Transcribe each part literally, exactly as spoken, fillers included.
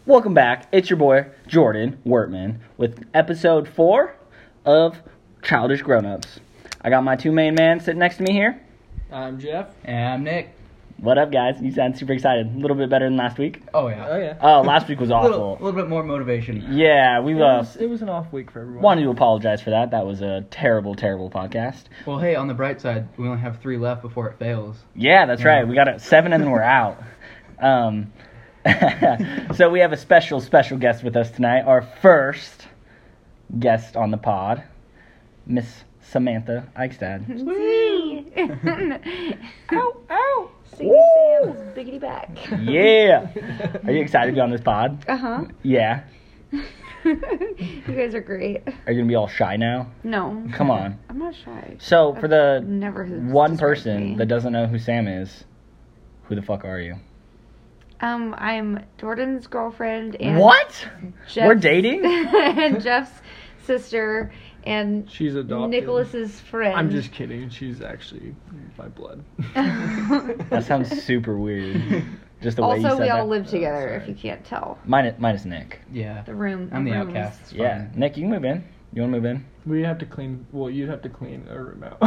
Welcome back. It's your boy, Jordan Wertman, with episode four of Childish Grown-Ups. I got my two main men sitting next to me here. I'm Jeff. And I'm Nick. What up, guys? You sound super excited. A little bit better than last week. Oh, yeah. Oh, yeah. Oh, last week was A awful. little, little bit more motivation. Yeah, we It uh, was, it was an off week for everyone. wanted to apologize for that. That was a terrible, terrible podcast. Well, hey, on the bright side, we only have three left before it fails. Yeah, that's Yeah. right. We got it seven and then we're out. Um, so we have a special, special guest with us tonight. Our first guest on the pod, Miss Samantha Eichstad. See. Ow, ow. See Sam's biggity back. Yeah. Are you excited to be on this pod? Uh huh. Yeah. You guys are great. Are you going to be all shy now? No. Come on. I'm not shy. So, for the Never has one described person me. that doesn't know who Sam is, who the fuck are you? Um, I'm Jordan's girlfriend and What? Jeff's, We're dating? and Jeff's sister and She's adopted. Nicholas's friend. I'm just kidding. She's actually my blood. That sounds super weird. Just the way you Also, said we all that. live together. sorry. if you can't tell, Minus, minus Nick. Yeah. the room. I'm the rooms. outcast. It's Yeah. fine. Nick, you can move in. You want to move in? We have to clean. Well, you'd have to clean a room out.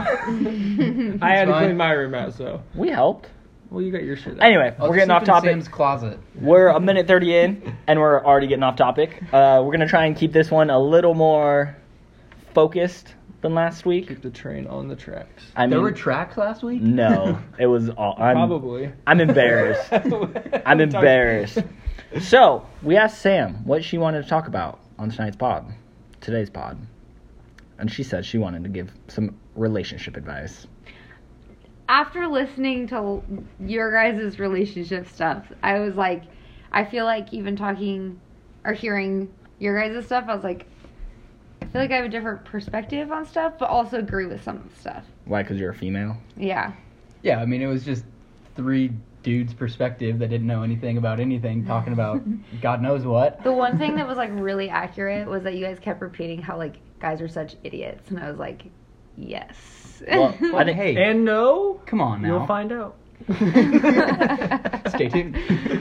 I had to fine. clean my room out, so. We helped. Well, you got your shit out. Anyway, I'll we're just getting off sleep in topic. Sam's closet. We're a minute thirty in, and we're already getting off topic. Uh, we're going to try and keep this one a little more focused than last week. Keep the train on the tracks. I mean, there were tracks last week? no, it was all. I'm, Probably. I'm embarrassed. I'm embarrassed. So, we asked Sam what she wanted to talk about on tonight's pod, today's pod. And she said she wanted to give some relationship advice. After listening to your guys' relationship stuff, I was like, I feel like even talking or hearing your guys' stuff, I was like, I feel like I have a different perspective on stuff, but also agree with some of the stuff. Why? Because you're a female? Yeah. Yeah, I mean, it was just three dudes' perspective that didn't know anything about anything, talking about God knows what. The one thing that was like really accurate was that you guys kept repeating how like guys are such idiots, and I was like, yes. Well, I think, Hey, And no, come on now. you'll find out. Stay tuned.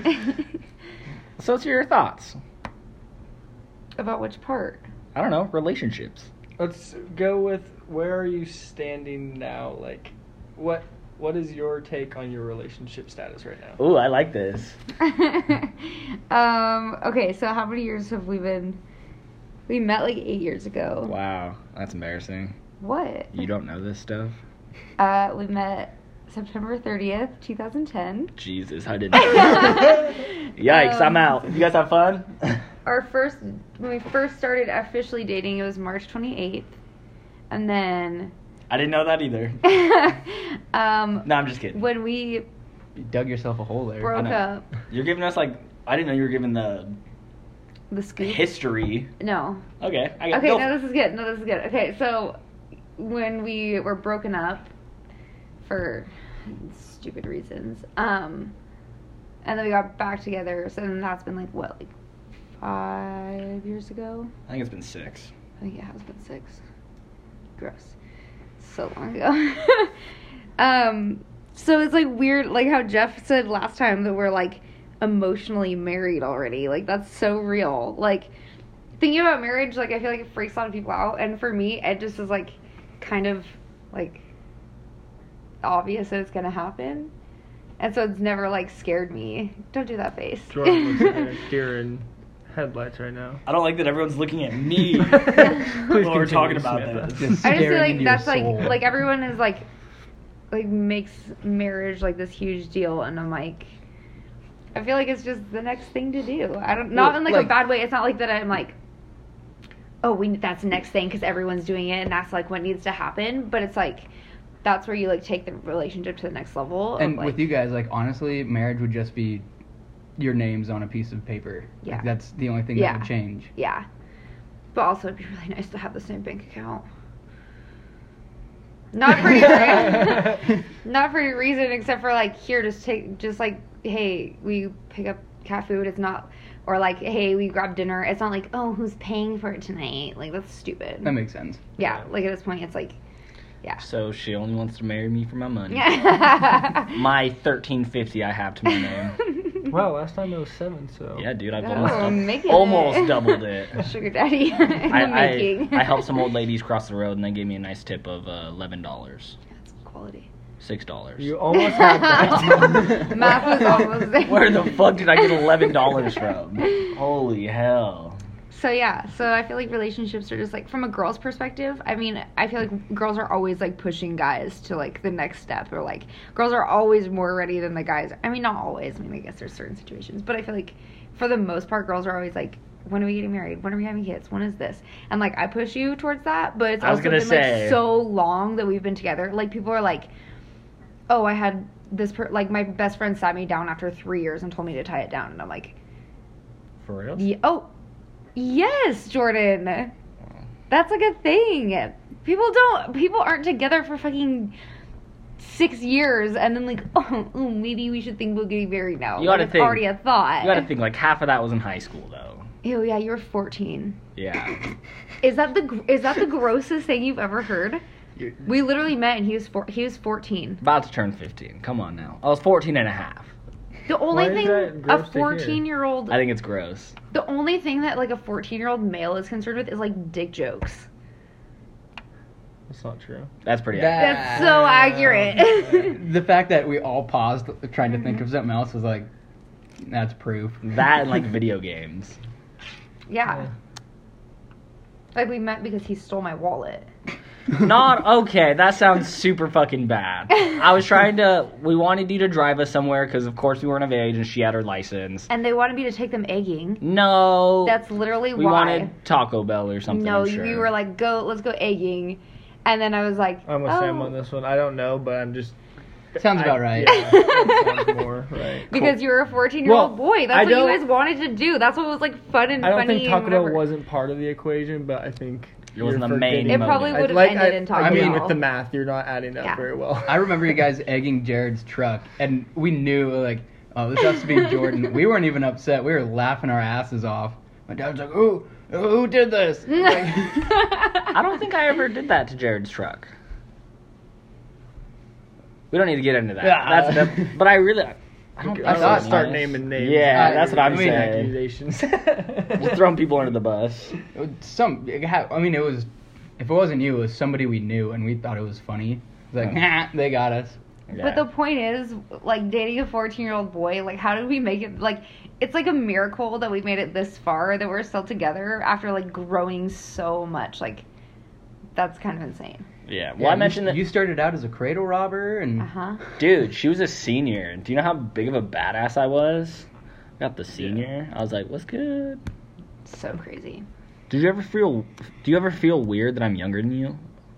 so what's your thoughts? About which part? I don't know, relationships. Let's go with where are you standing now? Like, what what is your take on your relationship status right now? Ooh, I like this. um. Okay, so how many years have we been? We met like eight years ago. Wow, that's embarrassing. What? You don't know this stuff? Uh, we met September thirtieth, twenty ten. Jesus, I didn't know that. Yikes, I'm Um, out. You guys have fun? Our first, when we first started officially dating, it was March twenty-eighth. And then, I didn't know that either. um, No, I'm just kidding. when we You dug yourself a hole there. broke know. up, You're giving us, like, I didn't know you were giving the the scoop. history. No. Okay, I got Okay, go. no, this is good. No, this is good. Okay, so when we were broken up for stupid reasons, um, and then we got back together, so then that's been like, what, like five years ago? I think it's been six. I think it has been six. Gross. So long ago. um, so it's like weird, like how Jeff said last time that we're like emotionally married already. Like that's so real. Like thinking about marriage, like I feel like it freaks a lot of people out, and for me, it just is like kind of like obvious that it's gonna happen, and so it's never like scared me. Don't do that face. Jordan looks like a deer in headlights right now. I don't like that everyone's looking at me Please while we're continue, talking about Samantha. this. Just I just feel staring like into that's your like soul. like everyone is like like makes marriage like this huge deal, and I'm like, I feel like it's just the next thing to do. I don't not Well, in like, a like- bad way. It's not like that I'm like, oh, we that's the next thing because everyone's doing it and that's like what needs to happen. But it's like that's where you like take the relationship to the next level. And of, like, with you guys, like, honestly, marriage would just be your names on a piece of paper. Yeah. Like, that's the only thing Yeah. that would change. yeah. But also, it'd be really nice to have the same bank account. Not for any reason. Not for any reason except for like here, just take, just like hey, we pick up cat food. It's not, or like hey, we grab dinner. It's not like oh, who's paying for it tonight? Like that's stupid. That makes sense. Yeah, like at this point, it's like, yeah. So she only wants to marry me for my money. Yeah. My thirteen fifty I have to my name. Wow, last time it was seven, so. Yeah, dude, I've Oh, almost, dou- making almost it. doubled it. Sugar daddy in the I, making. I, I helped some old ladies cross the road and they gave me a nice tip of uh, eleven dollars. That's quality. six dollars. You almost had that. Math was almost there. Where the fuck did I get eleven dollars from? Holy hell. So yeah, so I feel like relationships are just like from a girl's perspective. I mean, I feel like girls are always like pushing guys to like the next step, or like girls are always more ready than the guys. I mean, not always. I mean, I guess there's certain situations, but I feel like for the most part, girls are always like, when are we getting married? When are we having kids? When is this? And like I push you towards that, but it's I was also gonna been say- like so long that we've been together. Like people are like, oh, I had this per- like my best friend sat me down after three years and told me to tie it down, and I'm like, For real? yeah, oh. Yes, Jordan. That's like a thing. People don't. People aren't together for fucking six years and then like, oh, oh maybe we should think about getting married now. You like, gotta it's think. already a thought. You gotta think, like, half of that was in high school, though. Ew, yeah, you were fourteen. Yeah. Is that the gr- is that the grossest thing you've ever heard? You're- We literally met and he was four, he was fourteen. About to turn fifteen. Come on now. I was fourteen and a half. The only Why is thing that a gross to hear? fourteen year old I think it's gross. the only thing that like a fourteen year old male is concerned with is like dick jokes. That's not true. That's pretty That- That's so accurate. The fact that we all paused trying to think of something else was like, that's proof. That and, like, video games. Yeah. Like we met because he stole my wallet. Not okay. That sounds super fucking bad. I was trying to. We wanted you to drive us somewhere because, of course, we weren't of age and she had her license. And they wanted me to take them egging. No. That's literally we why. wanted Taco Bell or something. no, I'm sure. you were like, go, let's go egging. And then I was like, I'm with oh. Sam on this one. I don't know, but I'm just. Sounds I- about right. Yeah, that sounds more right. Because you were a fourteen year old Well, boy. That's I what you don't- guys wanted to do. That's what was like fun and I don't funny think Taco and Bell whatever. wasn't part of the equation, but I think It wasn't you're the main forgetting- It motive. probably I- would have like, ended I, in Taco I mean, Bell. with the math, you're not adding up Yeah. very well. I remember you guys egging Jared's truck, and we knew, like, oh, this has to be Jordan. We weren't even upset. We were laughing our asses off. My dad's like, "Who, who did this?" Like, I don't think I ever did that to Jared's truck. We don't need to get into that. Yeah. That's enough. But I really. I don't. I think thought so. start naming names. Yeah, I- that's what I'm I mean, saying. Accusations. Just throwing people under the bus. some, it ha- I mean, it was, if it wasn't you, it was somebody we knew, and we thought it was funny. It was like, nah, they got us. But the point is, like, dating a fourteen-year-old boy, like, how did we make it, like, it's like a miracle that we made it this far, that we're still together after, like, growing so much. Like, that's kind of insane. Yeah. Well, Yeah, I you- mentioned that. you started out as a cradle robber, and Uh-huh. Dude, she was a senior. Do you know how big of a badass I was? I got the senior. I was like, what's good? So crazy. Did you ever feel? Do you ever feel weird that I'm younger than you?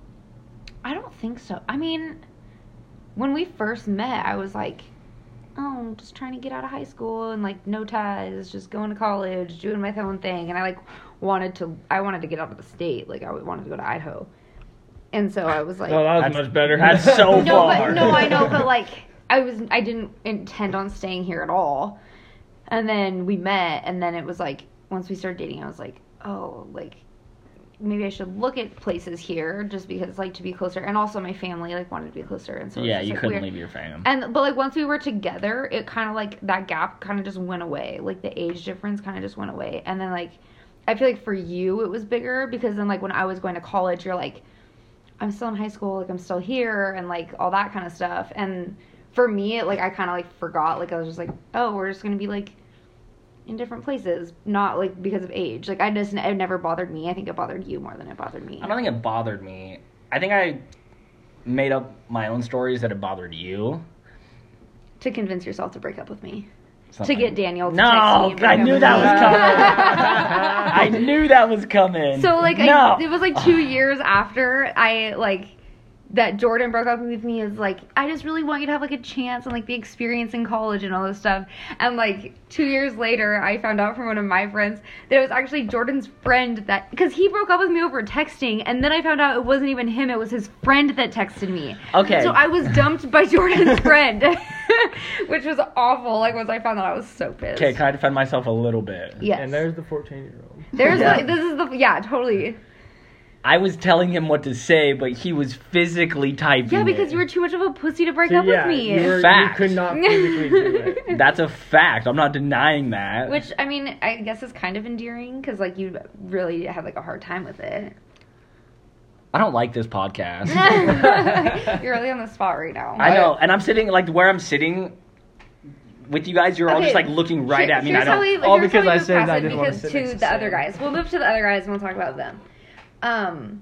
I don't think so. I mean, when we first met, I was like, oh, I'm just trying to get out of high school and, like, no ties, just going to college, doing my own thing. And I, like, wanted to, I wanted to get out of the state. Like, I wanted to go to Idaho. And so I was like, Oh, that was That's- much better. That's so no, far. but, no, I know, but, like, I was, I didn't intend on staying here at all. And then we met, and then it was like, once we started dating, I was like, oh, like, maybe I should look at places here just because, like, to be closer. And also my family, like, wanted to be closer. And so it was Yeah, just, you like, couldn't weird. leave your fam. And, but, like, once we were together, it kind of, like, that gap kind of just went away. Like, the age difference kind of just went away. And then, like, I feel like for you, it was bigger because then, like, when I was going to college, you're like, I'm still in high school, like, I'm still here, and, like, all that kind of stuff. And for me, it, like, I kind of, like, forgot. Like, I was just like, oh, we're just going to be, like, in different places. Not, like, because of age. Like, I just, it never bothered me. I think it bothered you more than it bothered me. I don't think it bothered me. I think I made up my own stories that it bothered you. To convince yourself to break up with me. Something. To get Daniel to No, text me. and break I up knew with that me. was coming. I knew that was coming. So, like, no. I, it was, like, two years after I, like, that Jordan broke up with me is, like, I just really want you to have, like, a chance and, like, the experience in college and all this stuff. And, like, two years later, I found out from one of my friends that it was actually Jordan's friend that, because he broke up with me over texting, and then I found out it wasn't even him, it was his friend that texted me. Okay. So I was dumped by Jordan's friend, which was awful. Like, once I found that, I was so pissed. Okay, can I defend myself a little bit? Yes. And there's the fourteen-year-old. There's Yeah. the, this is the, yeah, totally. I was telling him what to say, but he was physically typing. Yeah, because it. you were too much of a pussy to break So, up yeah, with me. You, were, you Fact. could not physically do it. That's a fact. I'm not denying that. Which, I mean, I guess is kind of endearing because, like, you really had, like, a hard time with it. I don't like this podcast. You're really on the spot right now. I know, and I'm sitting like where I'm sitting with you guys. You're all Okay, just like looking right Here- at me. And I here's how don't. we, All here's because how we I move said past I it didn't wanna because sit to next to the other Sam. guys. We'll move to the other guys and we'll talk about them. Um,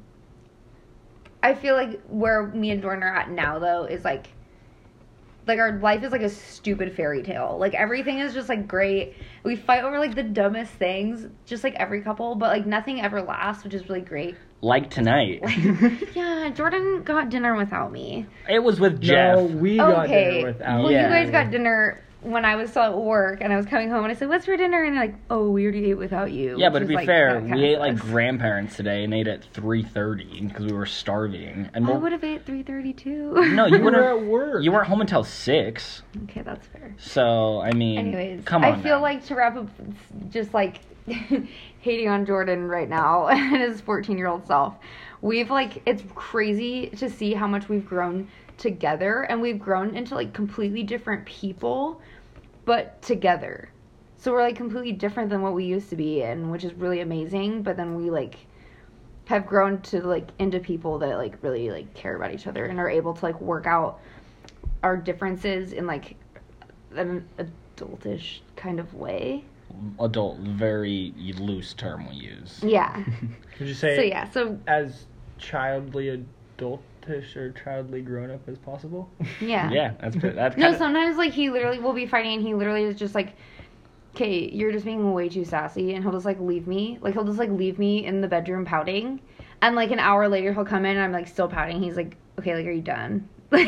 I feel like where me and Jordan are at now, though, is like, like our life is like a stupid fairy tale. Like everything is just like great. We fight over like the dumbest things, just like every couple, but like nothing ever lasts, which is really great. Like tonight, Yeah, Jordan got dinner without me. it was with Jeff. No, we got Okay. dinner without. Well, Yeah. you guys got dinner when I was still at work, and I was coming home, and I said, "What's for dinner?" And they're like, "Oh, we already ate without you." Yeah, which but to is, be like, fair, that kinda we ate like sucks. grandparents today and ate at three thirty because we were starving. And I we'll- would have ate three thirty too. no, you You were wouldn't. at work. You weren't home until six. Okay, that's fair. So I mean, Anyways, come on. I feel now. like to wrap up, just like hating on Jordan right now and his fourteen-year-old self. We've like it's crazy to see how much we've grown together, and we've grown into like completely different people, but together. So we're like completely different than what we used to be, and which is really amazing. But then we like have grown to like into people that like really like care about each other and are able to like work out our differences in like an adultish kind of way. adult, very loose term we use. Yeah. Would you say So yeah, so as childly adultish or childly grown up as possible? yeah. Yeah, that's pretty- that's No, kind of. sometimes like he literally will be fighting and he literally is just like, okay, you're just being way too sassy, and he'll just like leave me. Like he'll just like leave me in the bedroom pouting, and like an hour later he'll come in and I'm like still pouting. He's like, okay, like are you done?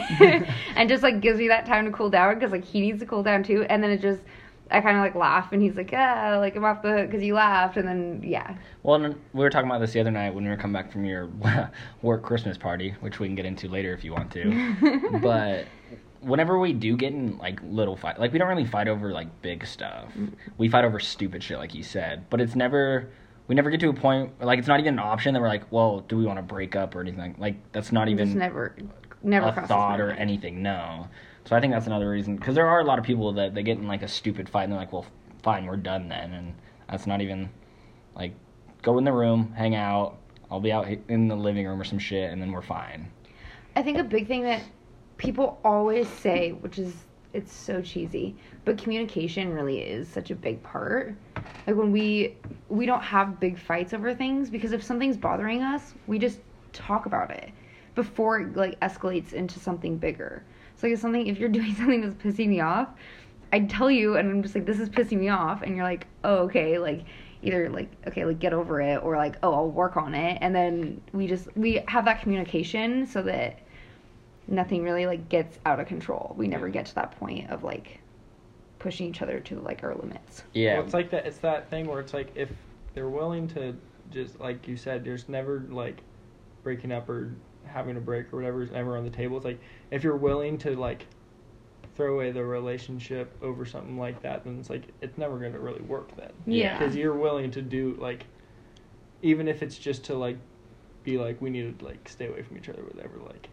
And just like gives me that time to cool down because like he needs to cool down too. And then it just I kind of like laugh and he's like, ah, like I'm off the hook because you laughed. And then yeah, Well, and we were talking about this the other night when we were coming back from your work Christmas party, which we can get into later if you want to. But whenever we do get in like little fight, like we don't really fight over like big stuff. We fight over stupid shit, like you said. But it's never, we never get to a point like it's not even an option that we're like, well, do we want to break up or anything? Like that's not even just never, never a crosses thought my or mind. anything. No. So I think that's another reason because there are a lot of people that they get in like a stupid fight and they're like, well, fine, we're done then, and that's not even like go in the room, hang out. I'll be out in the living room or some shit, and then we're fine. I think a big thing that people always say, which is it's so cheesy, but communication really is such a big part. Like when we we don't have big fights over things because if something's bothering us, we just talk about it before it like escalates into something bigger. So like if something if you're doing something that's pissing me off, I'd tell you and I'm just like, this is pissing me off, and you're like, oh okay, like either like okay, like get over it, or like, oh, I'll work on it, and then we just we have that communication so that nothing really like gets out of control. We never get to that point of like pushing each other to like our limits. Yeah. Well, it's like that. It's that thing where it's like if they're willing to just like you said, there's never like breaking up or having a break or whatever is ever on the table. It's like if you're willing to like throw away the relationship over something like that, then it's like it's never going to really work then. Yeah. Because you're willing to do like, even if it's just to like be like we need to like stay away from each other, or whatever. Like,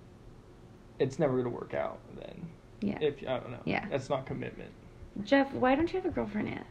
it's never going to work out then. Yeah. If I don't know. Yeah. That's not commitment. Jeff, why don't you have a girlfriend yet?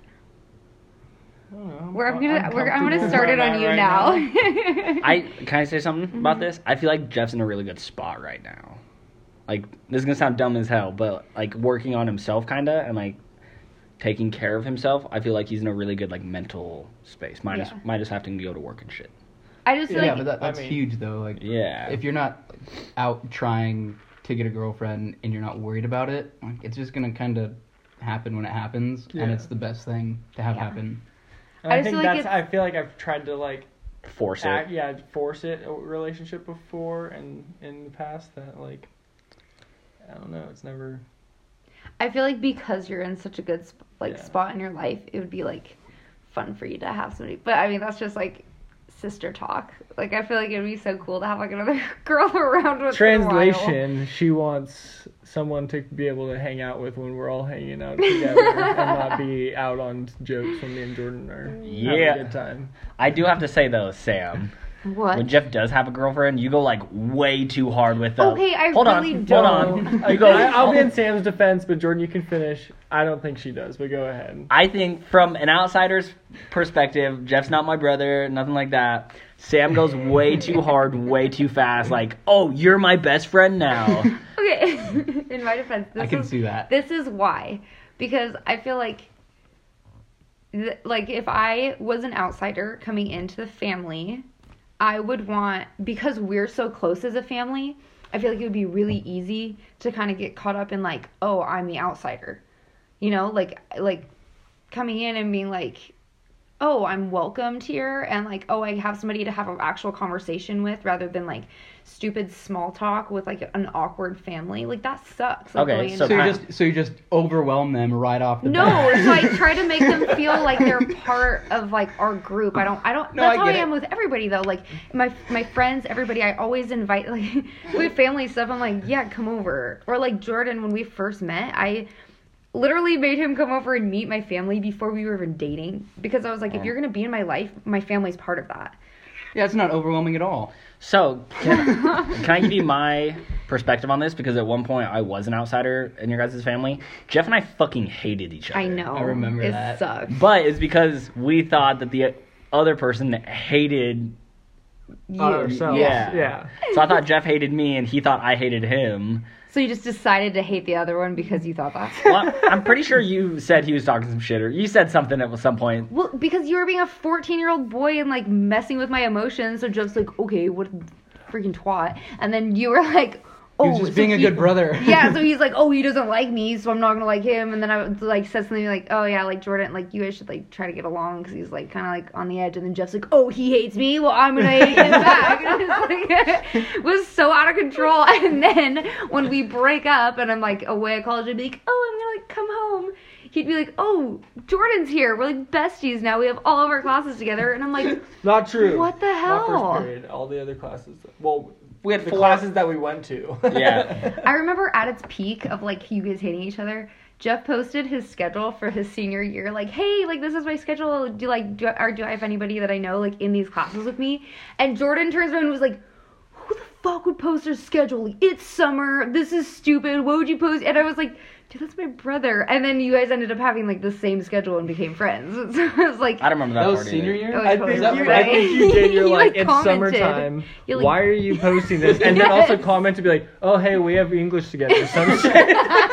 I don't know. We're I'm gonna I'm we're, I'm gonna comfortable start it where on I'm you at now. right I can I say something Mm-hmm. about this? I feel like Jeff's in a really good spot right now. Like this is gonna sound dumb as hell, but like working on himself kinda and like taking care of himself, I feel like he's in a really good like mental space. Minus Yeah. minus having to go to work and shit. I just feel Yeah, like but that, I that's mean- huge though. Like, Yeah. if you're not like, out trying to get a girlfriend and you're not worried about it, like, it's just gonna kind of happen when it happens, and Yeah. it's the best thing to have Yeah. happen. And I I, just think feel like that's. I feel like I've tried to like Force it. act, yeah, force it a relationship before and in the past that like I don't know. It's never. I feel like because you're in such a good sp- like Yeah. spot in your life, it would be like fun for you to have somebody. But I mean, that's just like sister talk. Like I feel like it'd be so cool to have like another girl around with. Translation: she wants someone to be able to hang out with when we're all hanging out together and not be out on jokes when me and Jordan are having Yeah. a good time. I do have to say though, Sam, What? when Jeff does have a girlfriend, you go like way too hard with the. Okay, I hold really on, don't. Hold on. I, You go. I, I'll be in Sam's defense, but Jordan, you can finish. I don't think she does, but go ahead. I think from an outsider's perspective, Jeff's not my brother, nothing like that. Sam goes way too hard, way too fast. Like, oh, you're my best friend now. Okay, in my defense, this I can is, see that. This is why, because I feel like, th- like if I was an outsider coming into the family, I would want, because we're so close as a family, I feel like it would be really easy to kind of get caught up in like, oh, I'm the outsider, you know, like like coming in and being like, oh, I'm welcomed here, and like, oh, I have somebody to have an actual conversation with rather than like stupid small talk with like an awkward family. Like that sucks. Like, Okay, going so So you into just so you just overwhelm them right off the no, bat. so I try to make them feel like they're part of like our group. I don't, I don't. No, that's I how I get am it. with everybody though. Like my my friends, everybody. I always invite like with family stuff. I'm like, yeah, come over. Or like Jordan, when we first met, I literally made him come over and meet my family before we were even dating because I was like, if you're gonna be in my life, my family's part of that. Yeah, it's not overwhelming at all. So, can, can I give you my perspective on this? Because at one point I was an outsider in your guys' family. Jeff and I fucking hated each other. I know. I remember it that. sucks. But it's because we thought that the other person hated. You. Ourselves. Yeah. Yeah. So I thought Jeff hated me and he thought I hated him. So you just decided to hate the other one because you thought that. Well, I'm pretty sure you said he was talking some shit, or you said something at some point. Well, because you were being a fourteen-year-old boy and, like, messing with my emotions, so Jeff's like, okay, what a freaking twat. And then you were like, oh. He was just so being a he- good brother. Yeah, so he's like, oh, he doesn't like me, so I'm not gonna like him. And then I would, like, said something like, oh, yeah, like, Jordan, like, you guys should, like, try to get along, because he's, like, kind of, like, on the edge. And then Jeff's like, oh, he hates me, well, I'm gonna hate him back. And it was, like, it was so out of control. And then when we break up, and I'm, like, away at college, I'd be like, oh, I'm gonna, like, come home. He'd be like, oh, Jordan's here. We're, like, besties now. We have all of our classes together. And I'm like, Not true. What the Not hell? first period. All the other classes. Well, We had the four- classes that we went to. Yeah. I remember at its peak of like you guys hating each other, Jeff posted his schedule for his senior year, like, hey, like this is my schedule. Do like do or do I have anybody that I know like in these classes with me? And Jordan turns around and was like, who the fuck would post their schedule? It's summer. This is stupid. What would you post? And I was like, dude, that's my brother. And then you guys ended up having like the same schedule and became friends. So I was like, I don't remember that, That was part senior either. year? Oh, I totally think, that you, right? I think you did. You're You, like, like, it's commented. summertime. You're like- Why are you posting this? And then also comment to be like, oh, hey, we have English together. Some shit.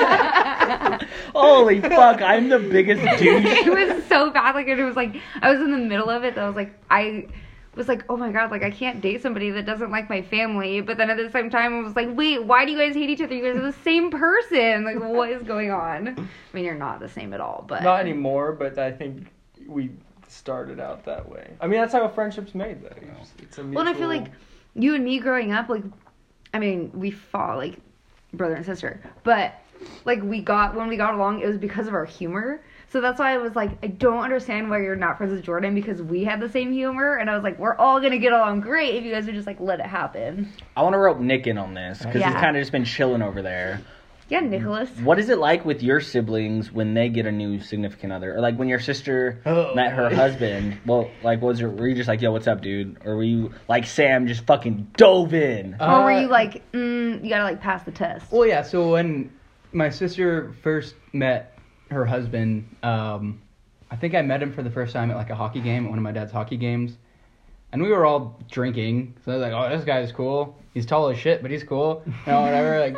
Holy fuck, I'm the biggest douche. It was so bad. Like, it was like, I was in the middle of it. I was like, I was like, oh my god, like, I can't date somebody that doesn't like my family. But then at the same time, I was like, wait, why do you guys hate each other? You guys are the same person. Like, what is going on? I mean, you're not the same at all, but. Not anymore, but I think we started out that way. I mean, that's how a friendship's made, though. It's, it's a mutual... Well, and I feel like you and me growing up, like, I mean, we fought, like, brother and sister. But, like, we got, when we got along, it was because of our humor. So that's why I was like, I don't understand why you're not friends with Jordan, because we had the same humor, and I was like, we're all gonna get along great if you guys would just like let it happen. I want to rope Nick in on this because Yeah. he's kind of just been chilling over there. Yeah, Nicholas. What is it like with your siblings when they get a new significant other, or like when your sister Oh. met her husband? Well, like, was it? Were you just like, "Yo, what's up, dude?" Or were you like Sam, just fucking dove in? Uh, Or were you like, mm, you gotta like pass the test? Well, yeah. So when my sister first met her husband, um, I think I met him for the first time at like a hockey game at one of my dad's hockey games, and we were all drinking. So I was like, "Oh, this guy's cool. He's tall as shit, but he's cool." You know, whatever. Like,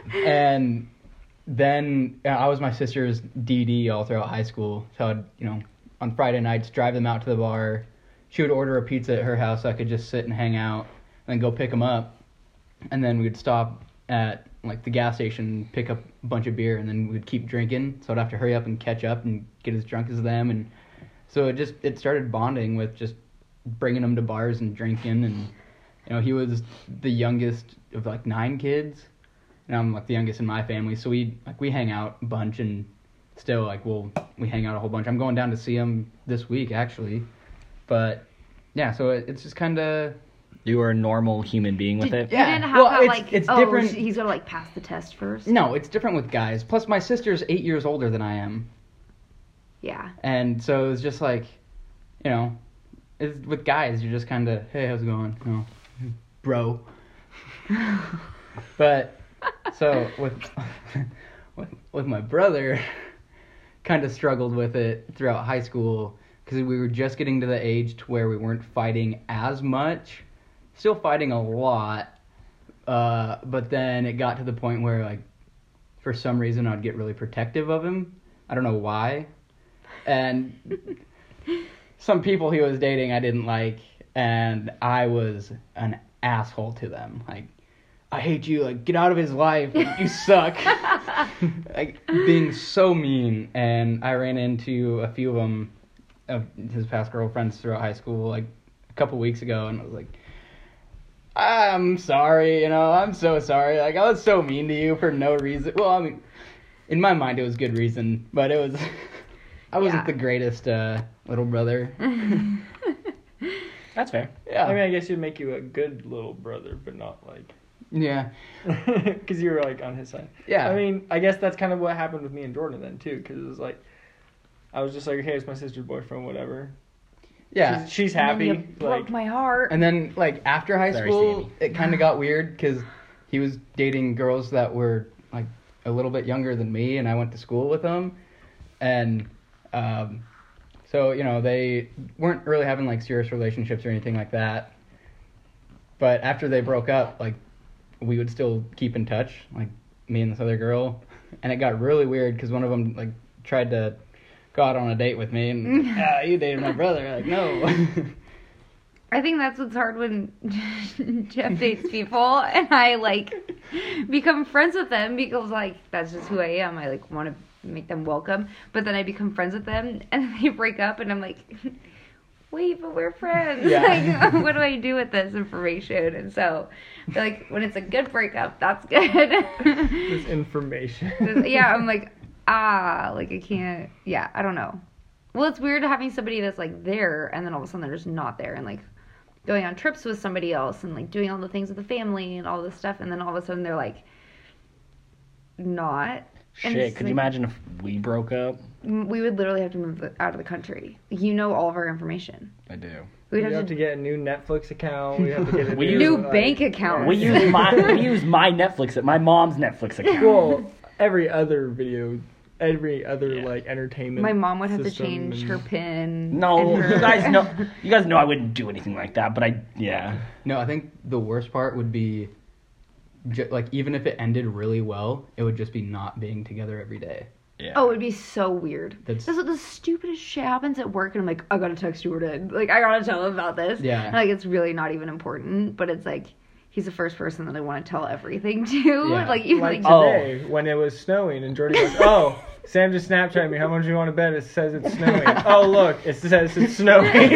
and then uh, I was my sister's D D all throughout high school. So I'd, you know, on Friday nights drive them out to the bar. She would order a pizza at her house so I could just sit and hang out, and then go pick them up, and then we'd stop at like the gas station, pick up a bunch of beer, and then we'd keep drinking. So I'd have to hurry up and catch up and get as drunk as them, and so it just it started bonding with just bringing them to bars and drinking. And you know, he was the youngest of like nine kids, and I'm like the youngest in my family. So we like we hang out a bunch, and still like we'll we hang out a whole bunch. I'm going down to see him this week actually, but yeah, so it, it's just kind of. You were a normal human being with Did, it. Yeah. You didn't have Well, that it's- like, it's oh, different- he's gonna like pass the test first. No, it's different with guys. Plus, my sister's eight years older than I am. Yeah. And so it was just like, you know, is with guys, you're just kind of, hey, how's it going? No, bro. But so with with with my brother, kind of struggled with it throughout high school because we were just getting to the age to where we weren't fighting as much, still fighting a lot, uh, but then it got to the point where like for some reason I'd get really protective of him. I don't know why, and some people he was dating I didn't like, and I was an asshole to them. Like, I hate you, like, get out of his life, like, you suck. Like, being so mean. And I ran into a few of them, of his past girlfriends throughout high school, like, a couple weeks ago, and I was like, I'm sorry, you know, I'm so sorry. Like, I was so mean to you for no reason. Well, I mean, in my mind, it was good reason, but it was, I wasn't Yeah. the greatest uh, little brother. That's fair. Yeah. I mean, I guess it'd make you a good little brother, but not like, Yeah. because you were like on his side. Yeah. I mean, I guess that's kind of what happened with me and Jordan then too, because it was like, I was just like, hey, it's my sister's boyfriend, whatever. Yeah. She's, she's And then happy. you broke Like, my heart. And then, like, after high Sorry, school, Sammy. it kind of got weird because he was dating girls that were, like, a little bit younger than me, and I went to school with them. And um, so, you know, they weren't really having, like, serious relationships or anything like that. But after they broke up, like, we would still keep in touch, like, me and this other girl. And it got really weird because one of them, like, tried to go out on a date with me, and, ah, you dated my brother. Like, no. I think that's what's hard when Jeff dates people and I like become friends with them because like that's just who I am. I like want to make them welcome, but then I become friends with them and then they break up and I'm like, wait, but we're friends. Yeah. Like, what do I do with this information? And so, like when it's a good breakup, that's good. this information. Yeah, I'm like, ah, like I can't. Yeah, I don't know. Well, it's weird having somebody that's like there and then all of a sudden they're just not there and like going on trips with somebody else and like doing all the things with the family and all this stuff and then all of a sudden they're like not. And Shit, it's could like, you imagine if we broke up? we would literally have to move the- out of the country. You know all of our information. I do. We'd We have, have to, to get a new Netflix account. We have to get a We new, use- new like- bank account. We use my we use my Netflix, my mom's Netflix account. Well, every other video, every other Yeah. like entertainment. My mom would have to system change and- her pin. No, and her- you guys know. You guys know I wouldn't do anything like that, but I yeah. No, I think the worst part would be, ju- like, even if it ended really well, it would just be not being together every day. Yeah. Oh, it'd be so weird. That's- This is the stupidest shit happens at work, and I'm like, I gotta text Jordan. Like, I gotta tell him about this. Yeah. And, like, it's really not even important, but it's like, he's the first person that I want to tell everything to. Yeah. Like, even Like like, Oh. today, when it was snowing, and Jordy goes, "Oh, Sam just Snapchatted me. How much do you want to bet? It says it's snowing. Oh, look, it says it's snowing."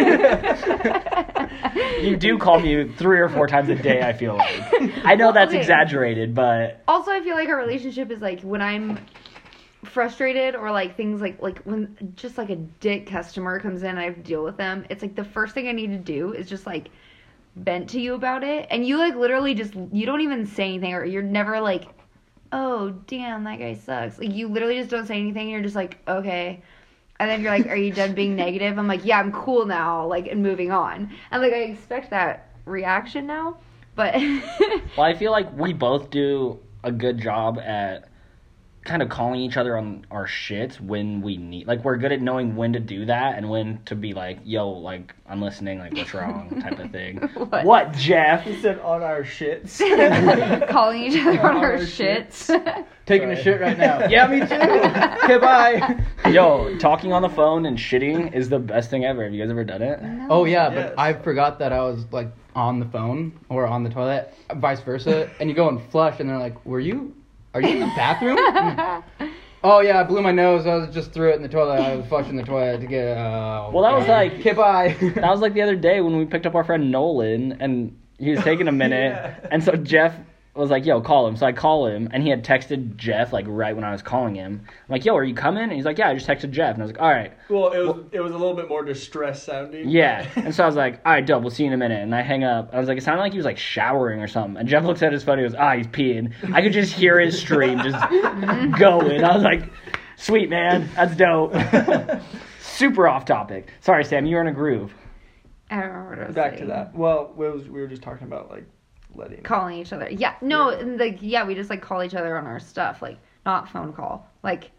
You do call me three or four times a day, I feel like. I know that's Okay. exaggerated, but Also, I feel like our relationship is like when I'm frustrated or like things like like when just like a dick customer comes in and I have to deal with them. It's like the first thing I need to do is just like vent to you about it, and you like literally just you don't even say anything, or you're never like, oh damn, that guy sucks. Like you literally just don't say anything. And you're just like, okay. And then you're like, are you done being negative? I'm like, yeah, I'm cool now, like, and moving on. And, like, I expect that reaction now, but... well, I feel like we both do a good job at kind of calling each other on our shit when we need... Like, we're good at knowing when to do that and when to be like, yo, like, I'm listening, like, what's wrong, type of thing. What? What, Jeff? He said on our shits. Calling each other on On our our shits. Taking a Sorry. shit right now. Yeah, me too. Okay, bye. Yo, talking on the phone and shitting is the best thing ever. Have you guys ever done it? Oh, yeah, Yes. but I forgot that I was, like, on the phone or on the toilet, vice versa, and you go and flush, and they're like, were you... Are you in the bathroom? Mm. Oh, yeah, I blew my nose. I was just threw it in the toilet. I was flushing the toilet to get... Uh, Well, that was like- Okay, bye. That was like the other day when we picked up our friend Nolan, and he was taking a minute, Yeah. and so Jeff was like, yo, call him. So I call him, and he had texted Jeff, like, right when I was calling him. I'm like, yo, are you coming? And he's like, yeah, I just texted Jeff. And I was like, all right. Well, it was it was a little bit more distressed sounding. Yeah. And so I was like, all right, dope, we'll see you in a minute. And I hang up. I was like, it sounded like he was, like, showering or something. And Jeff looks at his phone, he goes, ah, he's peeing. I could just hear his stream just going. I was like, sweet, man, that's dope. Super off topic. Sorry, Sam, you were in a groove. I don't remember what I was Back saying. to that. Well, we was we were just talking about like letting. Calling each other. Yeah. No, Yeah. and, like, yeah, we just, like, call each other on our stuff. Like, not phone call. Like,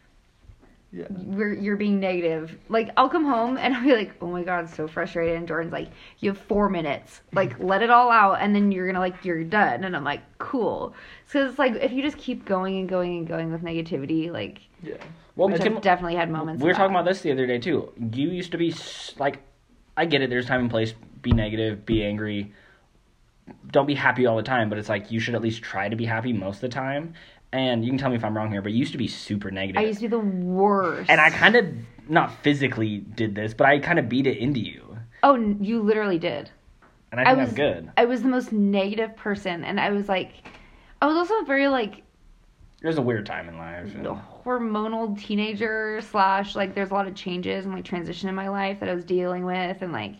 Yeah. we're, you're being negative. Like, I'll come home and I'll be like, oh my god, so frustrated. And Jordan's like, you have four minutes. Like, let it all out and then you're gonna, like, you're done. And I'm like, cool. So it's like, if you just keep going and going and going with negativity, like, Yeah. Well, which Kim, I've definitely had moments we were of talking that. about this the other day too. You used to be s- like, I get it. There's time and place. Be negative. Be angry. Don't be happy all the time. But it's like you should at least try to be happy most of the time. And you can tell me if I'm wrong here, but you used to be super negative. I used to be the worst. and I kind of not physically did this, but I kind of beat it into you. Oh, n- you literally did. And I think was that's good. I was the most negative person, and I was like, I was also very like It was a weird time in life. and- hormonal teenager slash like there's a lot of changes and like transition in my life that I was dealing with, and like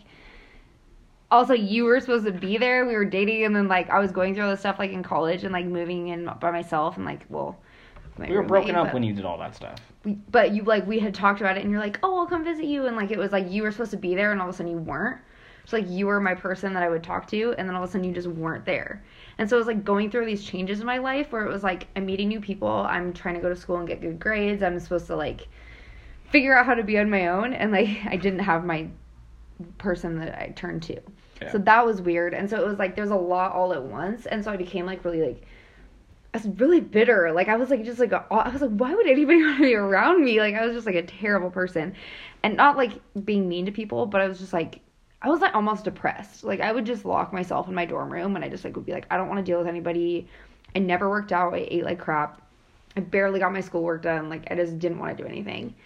also you were supposed to be there. We were dating, and then like I was going through all this stuff like in college and like moving in by myself, and like well, my we were roommate, broken up but- when you did all that stuff. we, but you like we had talked about it, and you're like, oh, I'll come visit you, and like it was like you were supposed to be there, and all of a sudden you weren't. So like you were my person that I would talk to, and then all of a sudden you just weren't there. And so it was like going through these changes in my life where it was like I'm meeting new people, I'm trying to go to school and get good grades, I'm supposed to like figure out how to be on my own, and like I didn't have my person that I turned to. Yeah. So that was weird. And so it was like there's a lot all at once, and so I became like really like I was really bitter. Like I was like just like a, I was like, why would anybody want to be around me? Like I was just like a terrible person, and not like being mean to people, but I was just like I was like almost depressed. Like I would just lock myself in my dorm room, and I just like would be like, I don't want to deal with anybody. I never worked out. I ate like crap. I barely got my schoolwork done. Like I just didn't want to do anything.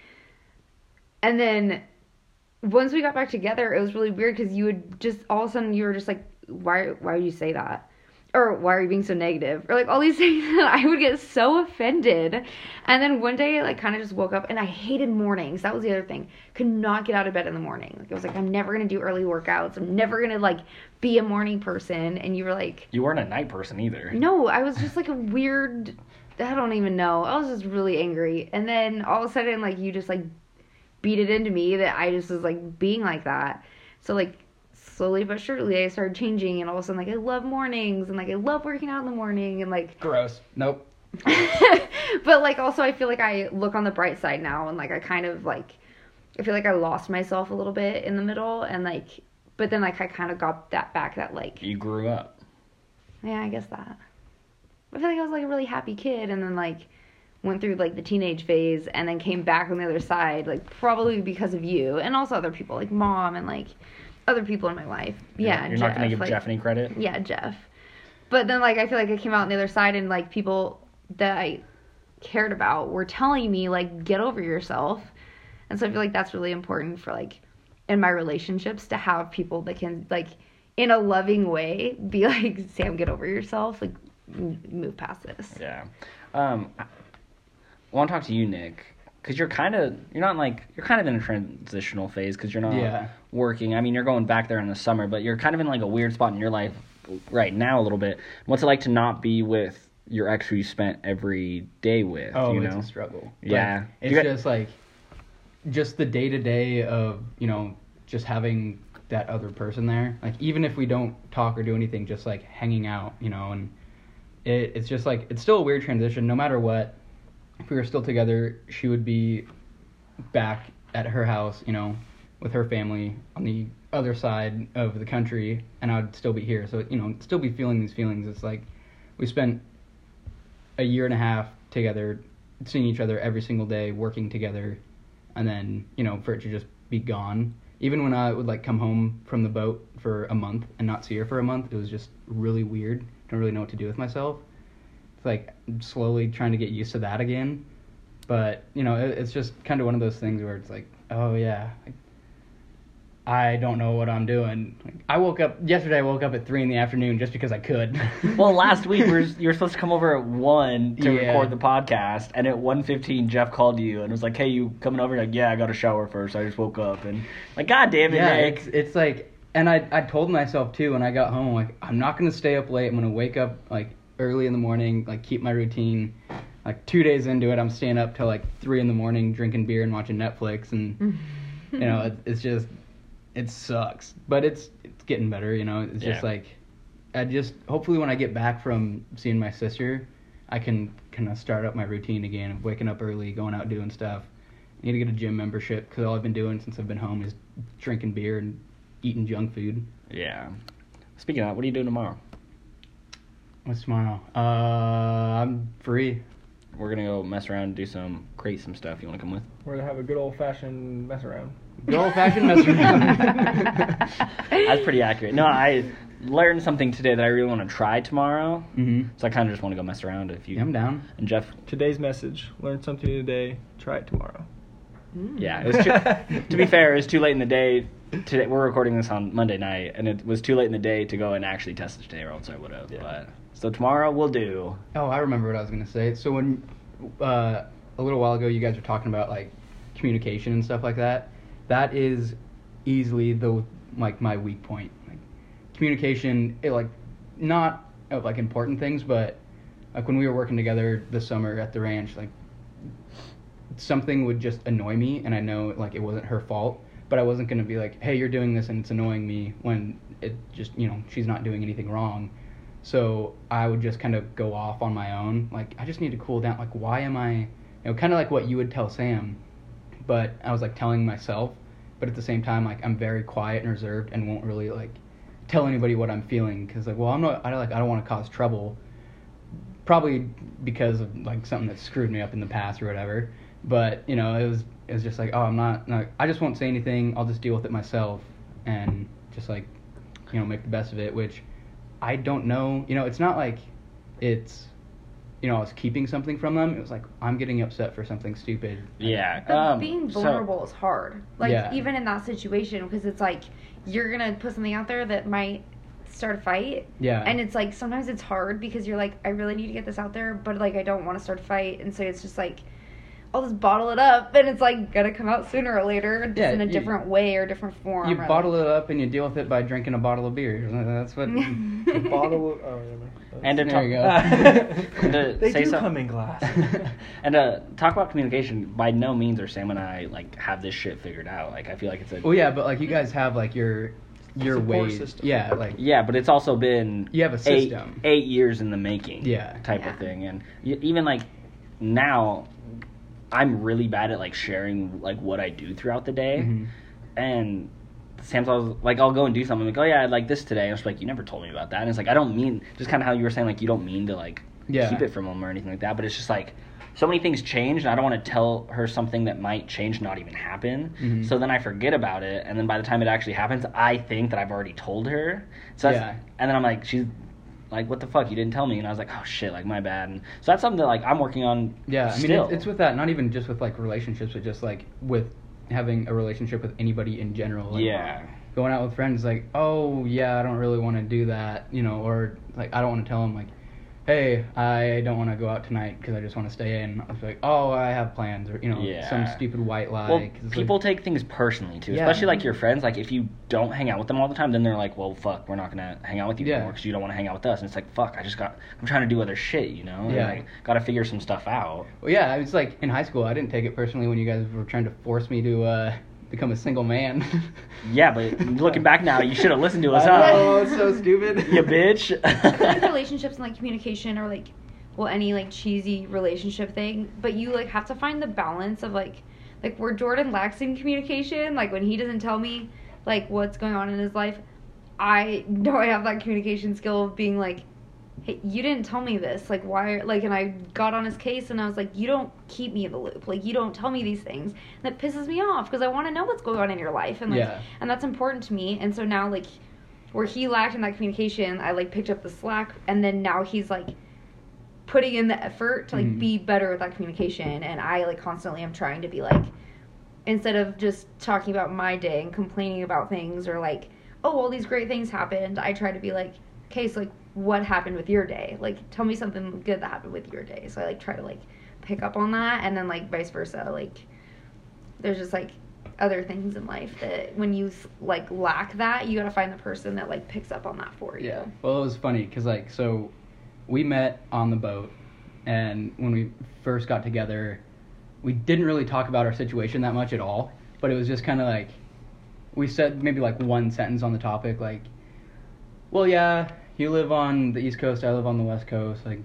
And then once we got back together, it was really weird because you would just all of a sudden you were just like, why why would you say that? Or why are you being so negative? Or like all these things that I would get so offended. And then one day I like kind of just woke up, and I hated mornings. That was the other thing. Could not get out of bed in the morning. Like I was like, I'm never going to do early workouts. I'm never going to like be a morning person. And you were like, You weren't a night person either. no, I was just like a weird, I don't even know. I was just really angry. And then all of a sudden like you just like beat it into me that I just was like being like that. So like slowly but surely I started changing, and all of a sudden like I love mornings, and like I love working out in the morning, and like Gross. Nope. but like also I feel like I look on the bright side now, and like I kind of like I feel like I lost myself a little bit in the middle, and like but then like I kind of got that back, that like You grew up. yeah, I guess that. I feel like I was like a really happy kid, and then like went through like the teenage phase, and then came back on the other side, like probably because of you, and also other people like mom and like other people in my life. Yeah, You're not going to give like, Jeff any credit? Yeah, Jeff. But then like I feel like I came out on the other side, and like people that I cared about were telling me like get over yourself. And so I feel like that's really important for like in my relationships to have people that can like in a loving way be like, Sam, get over yourself, like m- move past this. Yeah. Um, I want to talk to you, Nick, because you're kind of, you're not like, you're kind of in a transitional phase because you're not Yeah. working. I mean, you're going back there in the summer, but you're kind of in like a weird spot in your life right now a little bit. What's it like to not be with your ex who you spent every day with, Oh, you it's know? a struggle. Yeah. Like, it's You got- just like, just the day to day of, you know, just having that other person there. Like, even if we don't talk or do anything, just like hanging out, you know, and it, it's just like, it's still a weird transition. No matter what, if we were still together, she would be back at her house, you know, with her family on the other side of the country, and I would still be here. So, you know, still be feeling these feelings. It's like, we spent a year and a half together, seeing each other every single day, working together, and then, you know, for it to just be gone. Even when I would like come home from the boat for a month and not see her for a month, it was just really weird. Don't really know what to do with myself. It's like I'm slowly trying to get used to that again. But, you know, it, it's just kind of one of those things where it's like, oh yeah, like, I don't know what I'm doing. Like, I woke up yesterday. I woke up at three in the afternoon just because I could. Well, last week we were, you were supposed to come over at one to Yeah. record the podcast, and at one fifteen Jeff called you and was like, "Hey, you coming over?" Like, "Yeah, I got to shower first. I just woke up." And like, God damn it, yeah, Nick. it's, it's like, and I I told myself too when I got home, like, I'm not gonna stay up late. I'm gonna wake up like early in the morning, like keep my routine. Like two days into it, I'm staying up till like three in the morning, drinking beer and watching Netflix, and you know, it, it's just. it sucks, but it's it's getting better. You know, it's just Yeah. like I just hopefully when I get back from seeing my sister, I can kind of start up my routine again of waking up early, going out doing stuff. I need to get a gym membership because all I've been doing since I've been home is drinking beer and eating junk food. Yeah. Speaking of that, what are you doing tomorrow? What's tomorrow? Uh, I'm free. We're gonna go mess around and do some create some stuff. You wanna come with? We're gonna have a good old fashioned mess around. Good old fashioned mess around. That's pretty accurate. No, I learned something today that I really want to try tomorrow. Mm-hmm. So I kind of just want to go mess around. If you, Yeah, I'm down. And Jeff, Today's message: learn something today. Try it tomorrow. yeah, it was too, to be fair, it was too late in the day. Today we're recording this on Monday night, and it was too late in the day to go and actually test it today, or else I would have. Yeah. But so tomorrow we'll do. Oh, I remember what I was gonna say. So when uh, a little while ago you guys were talking about like communication and stuff like that, that is easily the like my weak point. Like communication, it like not of like important things, but like when we were working together this summer at the ranch, like something would just annoy me, and I know like it wasn't her fault, but I wasn't gonna be like, hey, you're doing this and it's annoying me when it just, you know, she's not doing anything wrong. So I would just kind of go off on my own. Like, I just need to cool down. Like, why am I, you know, kind of like what you would tell Sam, but I was like telling myself, but at the same time, like I'm very quiet and reserved and won't really like tell anybody what I'm feeling. Cause like, well, I'm not, I like, I don't want to cause trouble. Probably because of like something that screwed me up in the past or whatever. But, you know, it was, it was just like, oh, I'm not, not, I just won't say anything. I'll just deal with it myself and just like, you know, make the best of it, which I don't know. You know, it's not like it's, you know, I was keeping something from them. It was like, I'm getting upset for something stupid. Yeah. But um, being so- vulnerable is hard. Like, Yeah. even in that situation, because it's like, you're going to put something out there that might start a fight. Yeah. And it's like, sometimes it's hard because you're like, I really need to get this out there, but like, I don't want to start a fight. And so it's just like, I'll just bottle it up, and it's like, gonna come out sooner or later, just Yeah, in a you- different way or different form. You rather. bottle it up and you deal with it by drinking a bottle of beer. That's what. A bottle of, oh, yeah. And to There talk, you go. and to They say do some- come in glass. and to talk about communication, by no means are Sam and I like have this shit figured out. Like I feel like it's a Well, yeah, but like you guys have like your your Support ways. system. Yeah, like yeah, but it's also been You have a eight, system. eight years in the making. Yeah. type Yeah. of thing, and y- even like now, I'm really bad at like sharing like what I do throughout the day, Mhm. and Sam's always like, I'll go and do something like, oh yeah, I like this today, and it's like, you never told me about that, and it's like, I don't mean, just kind of how you were saying, like you don't mean to like Yeah. keep it from him or anything like that, but it's just like so many things change, and I don't want to tell her something that might change, not even happen. Mhm. So then I forget about it, and then by the time it actually happens, I think that I've already told her. So that's, Yeah. and then I'm like, she's like, what the fuck, you didn't tell me, and I was like, oh shit, like my bad. And so that's something that like I'm working on. Yeah, I mean, still. it's, it's with that, not even just with like relationships, but just like with having a relationship with anybody in general. Like, yeah. Going out with friends, like, oh yeah, I don't really want to do that, you know, or like I don't want to tell them like, hey, I don't want to go out tonight because I just want to stay in. I was like, oh, I have plans, or you know, Yeah. some stupid white lie. Well, 'cause it's people like, take things personally too, Yeah. especially like your friends. Like if you don't hang out with them all the time, then they're like, well, fuck, we're not gonna hang out with you Yeah. anymore because you don't want to hang out with us. And it's like, fuck, I just got, I'm trying to do other shit, you know? Yeah. And I got to figure some stuff out. well, yeah, it's like in high school, I didn't take it personally when you guys were trying to force me to uh, become a single man. Yeah, but looking back now, you should have listened to us, I huh? know, it's so stupid. You bitch. I feel like relationships and like communication or like, well, any like cheesy relationship thing, but you like have to find the balance of like, like where Jordan lacks in communication, like when he doesn't tell me like what's going on in his life, I know I have that communication skill of being like, hey, you didn't tell me this, like why, like, and I got on his case and I was like, you don't keep me in the loop, like you don't tell me these things, and that pisses me off because I want to know what's going on in your life, and like, Yeah. and that's important to me, and so now like, where he lacked in that communication, I like picked up the slack, and then now he's like putting in the effort to like Mhm. be better with that communication, and I like constantly am trying to be like, instead of just talking about my day and complaining about things or like, oh, all these great things happened, I try to be like, okay, so like what happened with your day, like tell me something good that happened with your day, so I like try to like pick up on that, and then like vice versa, like there's just like other things in life that when you like lack that, you gotta find the person that like picks up on that for you. Yeah. Well, it was funny because like so, we met on the boat, and when we first got together, we didn't really talk about our situation that much at all. But it was just kind of like we said maybe like one sentence on the topic, like, well, yeah, you live on the East Coast, I live on the West Coast, like,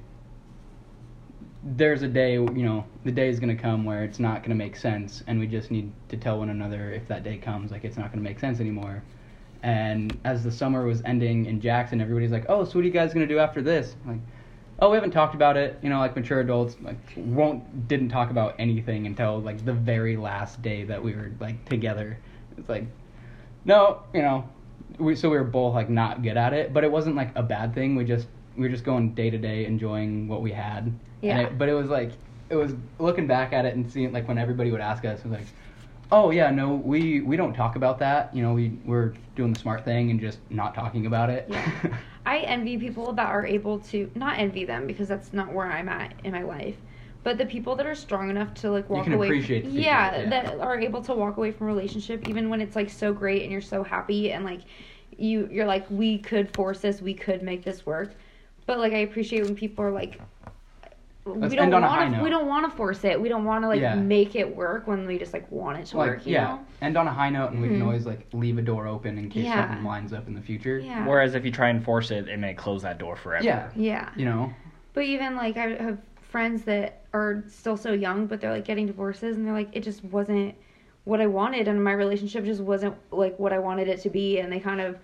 there's a day, you know, the day is going to come where it's not going to make sense, and we just need to tell one another if that day comes, like, it's not going to make sense anymore. And as the summer was ending in Jackson, everybody's like, oh, so what are you guys going to do after this? I'm like, oh, we haven't talked about it, you know, like mature adults, like, won't, didn't talk about anything until, like, the very last day that we were, like, together. It's like, no, you know, we, so we were both, like, not good at it, but it wasn't, like, a bad thing. We just, we were just going day to day, enjoying what we had. Yeah. And it, but it was, like, it was looking back at it and seeing, like, when everybody would ask us, it was like, oh, yeah, no, we, we don't talk about that. You know, we, we're doing the smart thing and just not talking about it. Yeah. I envy people that are able to, not envy them because that's not where I'm at in my life, but the people that are strong enough to, like, walk you can away. appreciate from, people, yeah, yeah, that are able to walk away from a relationship even when it's, like, so great and you're so happy and, like, you, you're like, we could force this, we could make this work. But, like, I appreciate when people are like, Let's we don't end on a high want to. note. We don't want to force it. We don't want to like Yeah. make it work when we just like want it to Like, work. You yeah, know? end on a high note, and we can Mhm. always, like, leave a door open in case Yeah. something lines up in the future. Yeah. Whereas if you try and force it, it may close that door forever. Yeah, Yeah. you know, But even like I have friends that are still so young, but they're like getting divorces, and they're like, it just wasn't what I wanted, and my relationship just wasn't like what I wanted it to be, and they kind of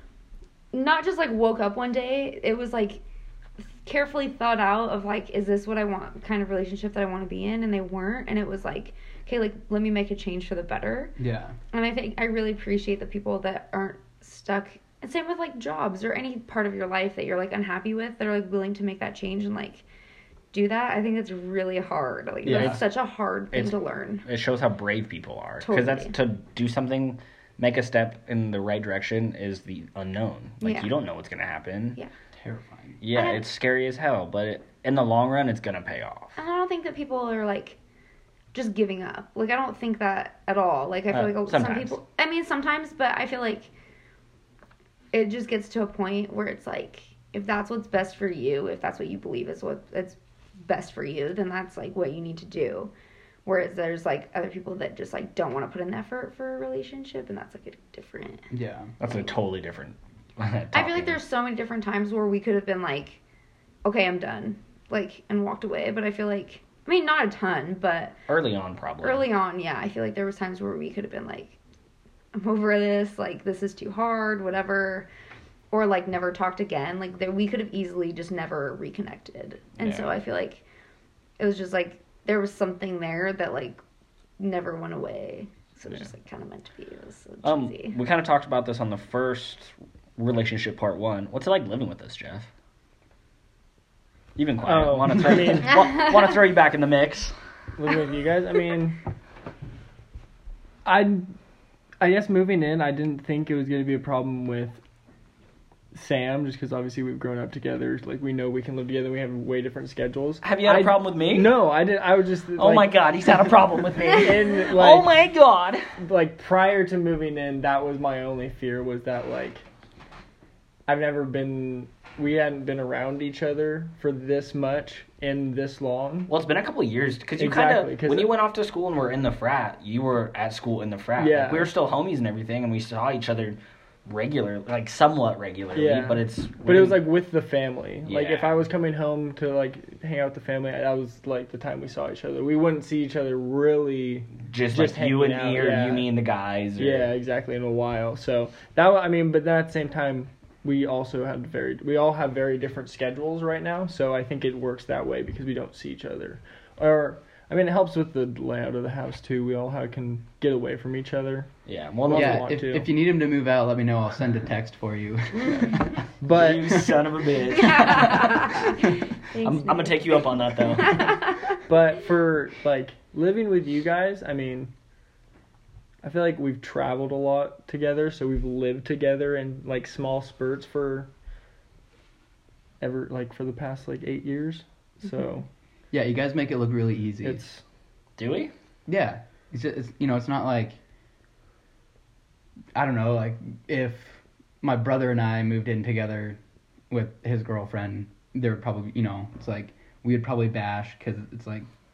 not just like woke up one day. It was like carefully thought out of like, is this what I want, kind of relationship that I want to be in, and they weren't, and it was like, okay, like let me make a change for the better. yeah. And I think I really appreciate the people that aren't stuck. And same with like jobs or any part of your life that you're like unhappy with, that are like willing to make that change and like do that. I think that's really hard. Like Yeah. that's such a hard thing It's- to learn. It shows how brave people are. Because that's Totally. to do something, make a step in the right direction is the unknown. Like, Yeah. you don't know what's going to happen. Yeah. Terrifying. Yeah, And- it's scary as hell, but it, in the long run, it's going to pay off. And I don't think that people are like just giving up. Like I don't think that at all. Like I feel Uh, like some sometimes. people. I mean sometimes, but I feel like it just gets to a point where it's like if that's what's best for you, if that's what you believe is what it's best for you, then that's like what you need to do. Whereas there's like other people that just like don't want to put in effort for a relationship, and that's like a different. Yeah. That's a totally different I feel like there's so many different times where we could have been like, okay, I'm done, like, and walked away. But I feel like, I mean, not a ton, but Early on, probably. early on, yeah, I feel like there was times where we could have been like, I'm over this, like, this is too hard, whatever. Or, like, never talked again. Like, there, we could have easily just never reconnected. And so Yeah. I feel like it was just, like, there was something there that, like, never went away. So it was Yeah. just, like, kind of meant to be. It was so Um, cheesy. we kind of talked about this on the first relationship part one. What's it like living with us, Jeff? You've been quiet. Oh, want to throw, I mean- wa- want to throw you back in the mix? Living with you guys, I mean, I, I guess moving in, I didn't think it was going to be a problem with Sam, just because obviously we've grown up together. Like we know we can live together. We have way different schedules. Have you had a I- problem with me? No, I did. I was just. Oh my God, he's had a problem with me. And, like, oh my God. like prior to moving in, that was my only fear, was that like I've never been we hadn't been around each other for this much and this long. Well, it's been a couple of years because you Exactly, kind 'cause of when it- you went off to school and were in the frat, you were at school in the frat. Yeah. Like, we were still homies and everything, and we saw each other regular, like somewhat regularly. Yeah. But it's But it was like with the family. Like if Yeah. I was coming home to like hang out with the family, that was like the time we saw each other. We wouldn't see each other really. just, just like you and hanging me, out, or yeah. you, me, and the guys. Or, Yeah, exactly, in a while. So that wa- I mean, but then at the same time, we also had very we all have very different schedules right now. So I think it works that way because we don't see each other. Or I mean, it helps with the layout of the house too. We all have, can get away from each other. Yeah. Well, Well, no, Yeah, want if, to. if you need him to move out, let me know. I'll send a text for you. But you son of a bitch. I'm, I'm gonna take you up on that though. But for like living with you guys, I mean, I feel like we've traveled a lot together, so we've lived together in like small spurts for ever like for the past like eight years. So Yeah, you guys make it look really easy. it's Do we? Yeah, it's, just, it's you know, it's not like, I don't know, like if my brother and I moved in together with his girlfriend, there would probably, you know, it's like we would probably bash because it's like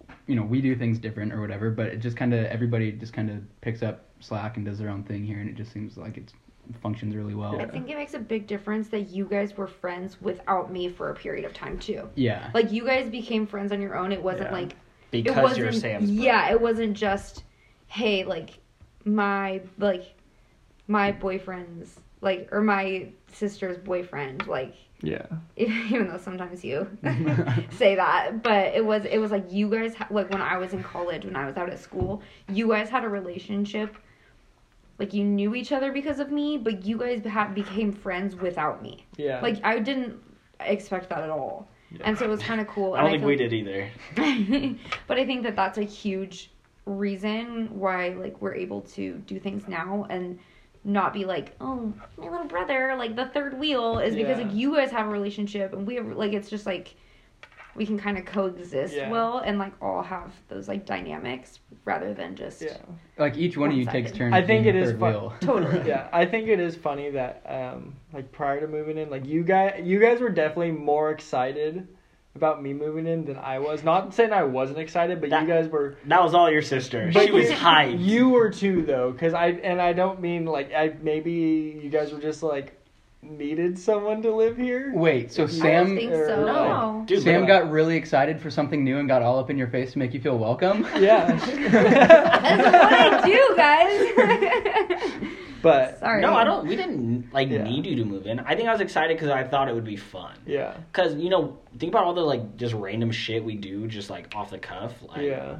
you know, we do things different or whatever, but it just kind of, everybody just kind of picks up slack and does their own thing here, and it just seems like it functions really well. I think it makes a big difference that you guys were friends without me for a period of time too. Yeah. Like you guys became friends on your own. It wasn't Yeah. like Because it wasn't, you're Sam's brother. Yeah, it wasn't just, hey, like my like my boyfriend's like or my sister's boyfriend, like Yeah. even though sometimes you say that, but it was it was like you guys ha- like when I was in college, when I was out at school, you guys had a relationship. Like you knew each other because of me, but you guys ha- became friends without me. Yeah. Like I didn't expect that at all, Yeah. and so it was kind of cool. I don't and think feel we did either. but I think that that's a huge reason why like we're able to do things now and not be like, oh, my little brother, like the third wheel, is because Yeah. like you guys have a relationship and we have like it's just like we can kind of coexist Yeah. well and like all have those like dynamics rather than just Yeah. Like each one of you One-sided. takes turns. I think being it the is third fun. wheel. Totally. Yeah, I think it is funny that um like prior to moving in, like you guys you guys were definitely more excited about me moving in than I was. Not saying I wasn't excited, but That- you guys were. That was all your sister. But She was you- hyped. You were too though, because I and I don't mean like I maybe you guys were just like needed someone to live here. Wait, so If you I don't Sam think or, so. like- No. Dude, Sam look- got really excited for something new and got all up in your face to make you feel welcome? Yeah. That's what I do, guys. But Sorry. No, I don't. We didn't like Yeah. need you to move in. I think I was excited because I thought it would be fun. yeah, Because you know, think about all the like just random shit we do, just like off the cuff. Like, yeah,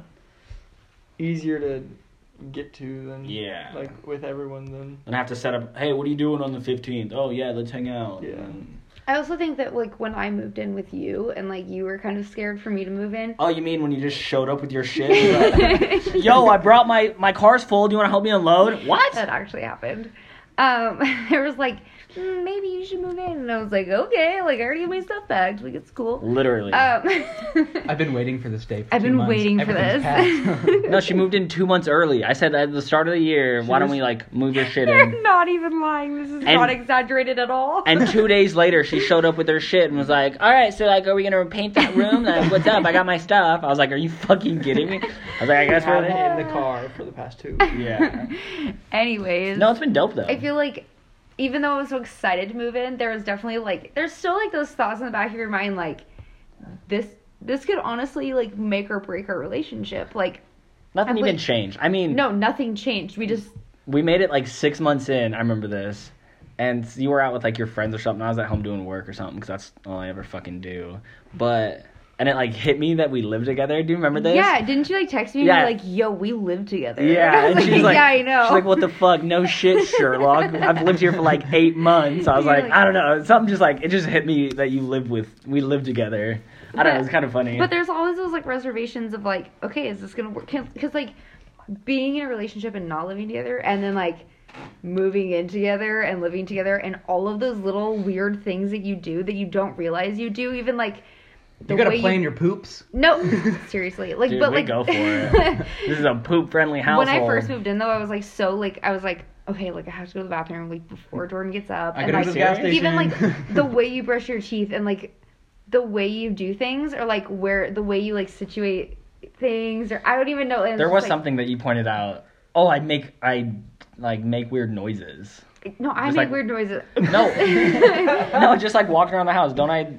easier to get to than Yeah. like with everyone than And I have to set up. Hey, what are you doing on the fifteenth? Oh yeah, let's hang out. Yeah. And- I also think that like when I moved in with you and like you were kind of scared for me to move in. oh, you mean when you just showed up with your shit? Like, yo, I brought my my car's full. Do you want to help me unload? What? That actually happened. Um, there was like, mm, maybe you should move in, and I was like, okay, like I already have my stuff packed, like it's cool. Literally. Um, I've been waiting for this day for I've two been months. waiting for Everything's this. packed. no, she moved in two months early. I said at the start of the year, She why don't was- we like move your shit You're in? not even lying. This is And- not exaggerated at all. And two days later, she showed up with her shit and was like, "All right, so like, are we gonna paint that room? Like, what's up? I got my stuff." I was like, "Are you fucking kidding me?" I was like, "I guess had we're it in the car for the past two weeks. Yeah." Anyways, No, it's been dope though. I feel like even though I was so excited to move in, there was definitely like there's still like those thoughts in the back of your mind like this this could honestly like make or break our relationship. Like Nothing I'm even like- changed. I mean, no, nothing changed. We just we made it like six months in. I remember this, and you were out with like your friends or something. I was at home doing work or something because that's all I ever fucking do. But and it like hit me that we lived together. Do you remember this? yeah, didn't you like text me and Yeah. you're like, yo, we live together? Yeah, I was and she's like, yeah, I know. She's like, what the fuck? No shit, Sherlock. I've lived here for like eight months. I was You're like, like- I don't know. Something just like, it just hit me that you live with, we live together. I don't know, it's kind of funny. But there's always those like reservations of like, okay, is this gonna work? Because like being in a relationship and not living together, and then like moving in together and living together, and all of those little weird things that you do that you don't realize you do, even like the You gotta way play you in your poops? no, seriously, like Dude, but we like go for it. This is a poop-friendly household. when I first moved in though, I was like so like I was like okay, like I have to go to the bathroom like before Jordan gets up, I and gotta like go to the gas serious? station. even like the way you brush your teeth and like the way you do things or like where the way you like situate things or I don't even know. And it's There just, was like, something that you pointed out. Oh, I make, I like make weird noises. No, I just make like- weird noises. No. No, just like walking around the house. Don't I?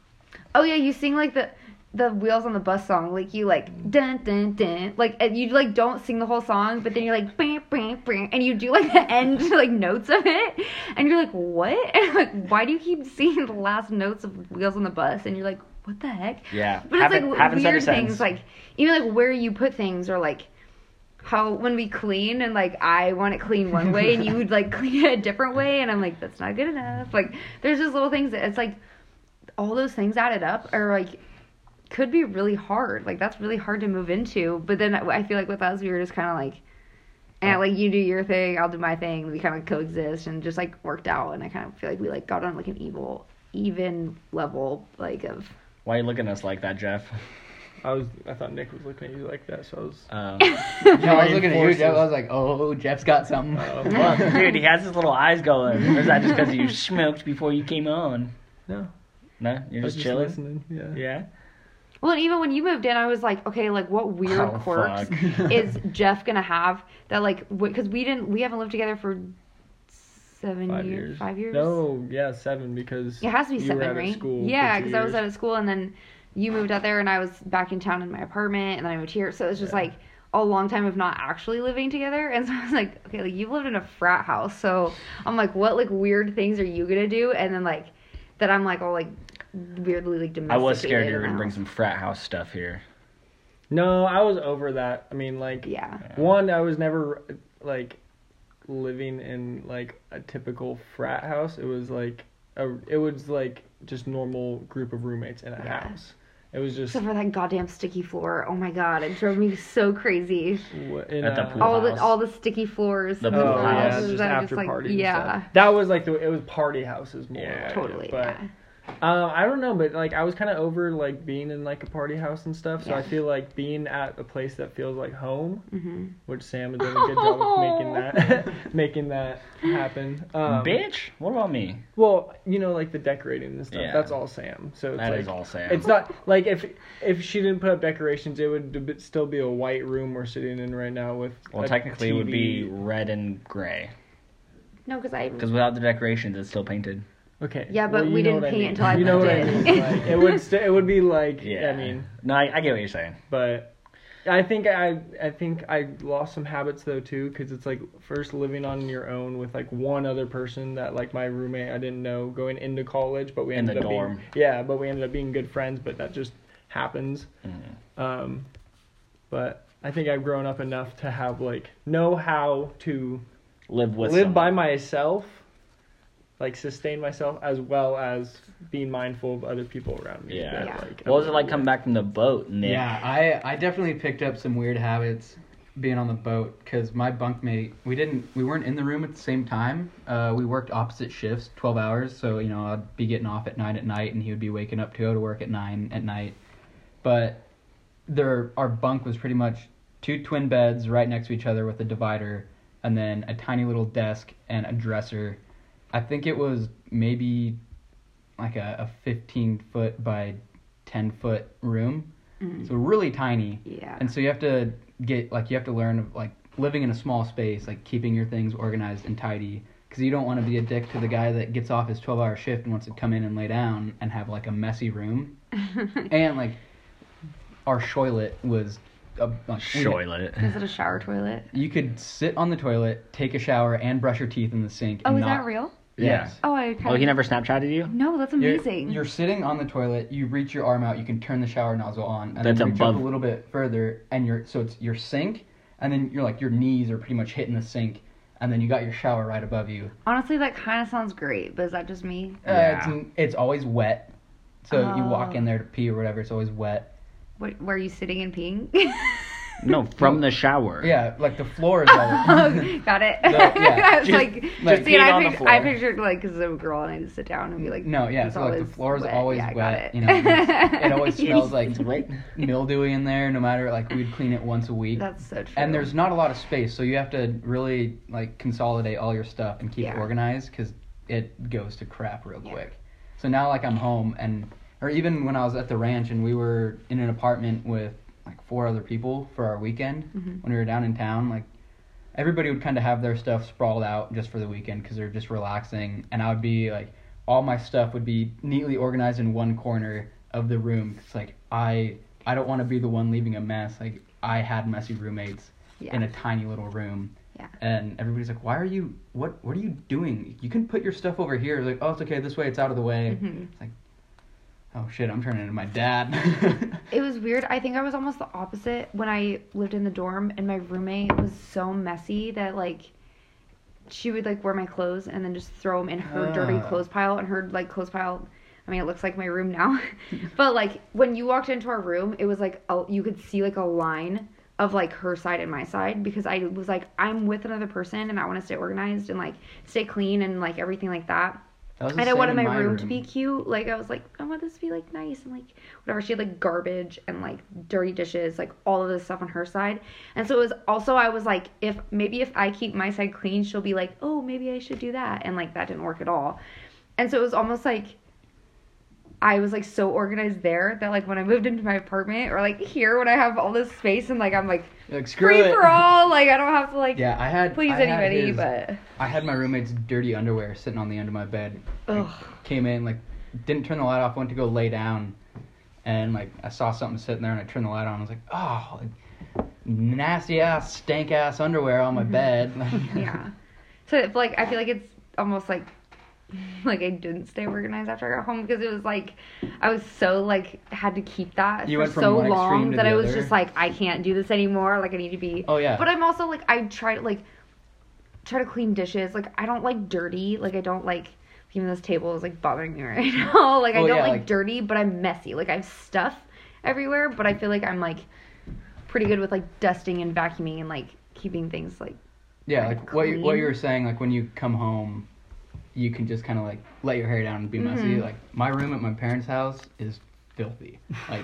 Oh yeah, you sing like the the Wheels on the Bus song, like you like dun dun dun, like and you like don't sing the whole song, but then you're like bam bam bam, and you do like the end like notes of it, and you're like what? And like why do you keep singing the last notes of Wheels on the Bus? And you're like what the heck? Yeah. But it's Haven't- like haven't said weird a sentence. things, like even like where you put things or like how when we clean and like I want it clean one way and you would like clean it a different way, and I'm like that's not good enough. Like there's just little things that it's like all those things added up are like could be really hard. Like that's really hard to move into. But then I feel like with us, we were just kind of like, and like you do your thing, I'll do my thing. We kind of coexist and just like worked out. And I kind of feel like we like got on like an evil, even level like of. Why are you looking at us like that, Jeff? I was I thought Nick was looking at you like that, so I was. Uh, No, I was looking at you, Forces. Jeff. I was like, oh, Jeff's got something. Uh, well, dude, he has his little eyes going. Or is that just because you smoked before you came on? no, No, you're I was just chilling. listening. Yeah. Yeah. Well, and even when you moved in, I was like, okay, like what weird Oh, quirks fuck. is Jeff gonna have that like because we didn't we haven't lived together for seven Five years, years. five years. No, yeah, seven because It has to be you seven, were out right? of school. for Yeah, two because I was years. out of school and then you moved out there and I was back in town in my apartment and then I moved here. So it was just Yeah. like a long time of not actually living together. And so I was like, okay, like you've lived in a frat house. So I'm like, what like weird things are you gonna do? And then like that I'm like all like weirdly like domesticated. I was scared you were in gonna the bring house. some frat house stuff here. No, I was over that. I mean, like, Yeah. one, I was never like living in like a typical frat house. It was like a, it was like just normal group of roommates in a Yeah. house. It was just Except for that goddamn sticky floor. Oh my god, it drove me so crazy. w- in At the a- pool All the house. all the sticky floors. The in pool Oh house. yeah, houses just that are after like, parties. and yeah, stuff. That was like the it was party houses more. Yeah. like it, totally. But yeah. Uh, I don't know, but like I was kind of over like being in like a party house and stuff. So Yeah. I feel like being at a place that feels like home, hmm which Sam has done a good job of making that making that happen. Um, Bitch, what about me? Well, you know, like the decorating and stuff. Yeah. That's all Sam. So it's That like, is all Sam. It's not like if if she didn't put up decorations, it would b- still be a white room we're sitting in right now with. Well, a technically, it would be T V. red and gray. No, because I. Because without the decorations, it's still painted. Okay. Yeah, but well, you we know didn't what I paint mean. until I You know what I moved mean? in. Like, it would st- it would be like Yeah. I mean, No, I, I get what you're saying. but I think I I think I lost some habits though too, because it's like first living on your own with like one other person that like my roommate I didn't know going into college, but we In ended the up dorm. being yeah, but we ended up being good friends, but that just happens. Mhm. Um, but I think I've grown up enough to have like know how to Live with live by someone. myself, like sustain myself as well as being mindful of other people around me. Yeah. that, Yeah. like, What was it like coming back from the boat, Nick? Yeah, I, I definitely picked up some weird habits being on the boat because my bunkmate, we didn't we weren't in the room at the same time. Uh, we worked opposite shifts, twelve hours. So you know I'd be getting off at nine at night, and he would be waking up to go to work at nine at night. But there, our bunk was pretty much two twin beds right next to each other with a divider, and then a tiny little desk and a dresser. I think it was maybe like a, a fifteen foot by ten foot room. Mhm. So really tiny. Yeah. And so you have to get, like, you have to learn, of like, living in a small space, like, keeping your things organized and tidy. Because you don't want to be a dick to the guy that gets off his twelve hour shift and wants to come in and lay down and have, like, a messy room. And, like, our toilet was... A, like, we- Shoilet. Is it a shower toilet? You could sit on the toilet, take a shower, and brush your teeth in the sink. Oh, and is not, that real? Yes. Oh, I. Kind Oh, he never Snapchatted you? No, that's You're, amazing. you're sitting on the toilet. You reach your arm out. You can turn the shower nozzle on, and That's then reach above- up a little bit further, and you're so it's your sink, and then you're like your knees are pretty much hitting the sink, and then you got your shower right above you. Honestly, that kind of sounds great, but is that just me? Uh, Yeah. it's, it's always wet, so you walk Oh. in there to pee or whatever. It's always wet. What, were you sitting and peeing? No, from the shower. Yeah, like the floor is all. Oh, got it. No, yeah, I was just, like, like, see, and peeing I, on the pic- floor. I pictured like, because I'm a girl and I just sit down and be like, No, yeah, it's so like the always floor is wet. always Yeah, I got wet. it. You know, it's- it always Yes. smells like It's wet. mildewy in there. No matter like we'd clean it once a week. That's so true. And there's not a lot of space, so you have to really like consolidate all your stuff and keep Yeah. it organized because it goes to crap real Yeah. quick. So now like I'm home and, or even when I was at the ranch and we were in an apartment with like four other people for our weekend Mhm. when we were down in town, like everybody would kind of have their stuff sprawled out just for the weekend because they're just relaxing, and I would be like, all my stuff would be neatly organized in one corner of the room. It's like I I don't want to be the one leaving a mess. Like I had messy roommates Yeah. in a tiny little room. Yeah. And everybody's like, "Why are you? What? What are you doing? You can put your stuff over here." It's like, "Oh, it's okay. This way, it's out of the way." Mhm. It's like, "Oh shit, I'm turning into my dad." It was weird. I think I was almost the opposite when I lived in the dorm, and my roommate was so messy that like she would like wear my clothes and then just throw them in her dirty Ah. clothes pile, and her like clothes pile. I mean, it looks like my room now, but like when you walked into our room, it was like a, you could see like a line of like her side and my side, because I was like, I'm with another person and I want to stay organized and like stay clean and like everything like that. That was the And I same wanted in my room, to be cute. Like, I was like, I want this to be, like, nice. And, like, whatever. She had, like, garbage and, like, dirty dishes. Like, all of this stuff on her side. And so it was also, I was like, if, maybe if I keep my side clean, she'll be like, oh, maybe I should do that. And, like, that didn't work at all. And so it was almost like, I was like so organized there that like when I moved into my apartment or like here when I have all this space and like I'm like, Like, screw free it. for all, like I don't have to like Yeah, I had please I had anybody, his- but I had my roommate's dirty underwear sitting on the end of my bed. ugh. Came in, like, didn't turn the light off, went to go lay down, and like I saw something sitting there, and I turned the light on. I was like, oh, like, nasty ass, stank ass underwear on my Mhm. bed. Yeah. So it's like I feel like it's almost like like I didn't stay organized after I got home because it was like I was so like had to keep that You for went from so one extreme long to that the I was other. just like I can't do this anymore. Like I need to be. Oh yeah. But I'm also like I try to like try to clean dishes. Like I don't like dirty. Like I don't like even this table is like bothering me right now. Like I Oh, don't yeah, like, like- dirty, but I'm messy. Like I have stuff everywhere, but I feel like I'm like pretty good with like dusting and vacuuming and like keeping things like Yeah, like, like what you, what clean. you were saying, like when you come home, you can just kind of like let your hair down and be messy. Mhm. Like my room at my parents' house is filthy. Like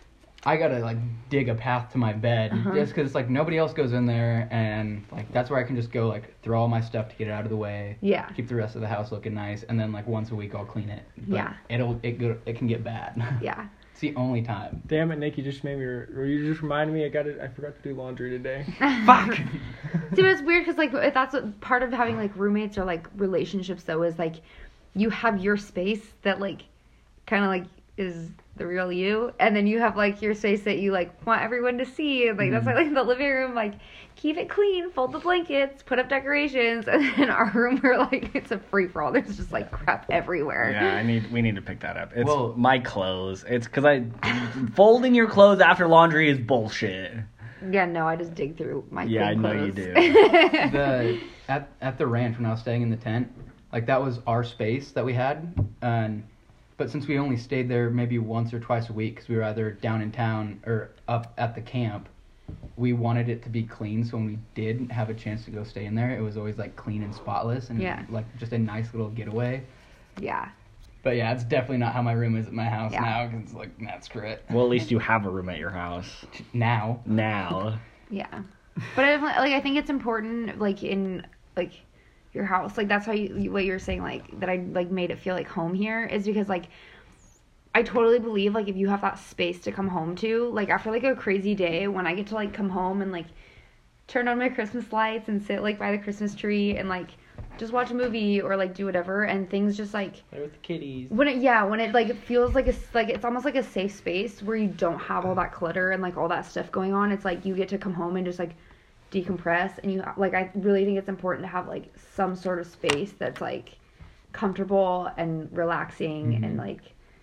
I gotta like dig a path to my bed Uh-huh. just because like nobody else goes in there, and like that's where I can just go like throw all my stuff to get it out of the way. yeah. Keep the rest of the house looking nice, and then like once a week I'll clean it. But Yeah. It'll it go it can get bad. Yeah. It's the only time. Damn it, Nick! You just made me. Or you just reminded me. I got it. I forgot to do laundry today. Fuck. See, but it's weird because like if that's what part of having like roommates or like relationships though is like you have your space that like kind of like is the real you, and then you have like your space that you like want everyone to see, and like that's why like the living room like keep it clean, fold the blankets, put up decorations, and then our room we're like it's a free for all. There's just like crap everywhere. Yeah, I need. We need to pick that up. It's Well- my clothes. It's because I folding your clothes after laundry is bullshit. Yeah, no, I just dig through my Yeah, clean I know you clothes. the at at the ranch when I was staying in the tent, like that was our space that we had, and but since we only stayed there maybe once or twice a week because we were either down in town or up at the camp, we wanted it to be clean. So when we did have a chance to go stay in there, it was always like clean and spotless and Yeah. like just a nice little getaway. Yeah. But yeah, it's definitely not how my room is at my house Yeah. now because it's like, nah, screw it. Well, at least you have a room at your house Now. now. Yeah, but I, like I think it's important, like in like your house, like that's how you, you what you're saying, like that I like made it feel like home here is because like I totally believe like if you have that space to come home to, like after like a crazy day when I get to like come home and like turn on my Christmas lights and sit like by the Christmas tree and like just watch a movie or like do whatever and things just like Play with the kitties. when it yeah when it like it feels like a s- like it's almost like a safe space where you don't have all that clutter and like all that stuff going on. It's like you get to come home and just like decompress, and you like I really think it's important to have like some sort of space that's like comfortable and relaxing Mhm. and like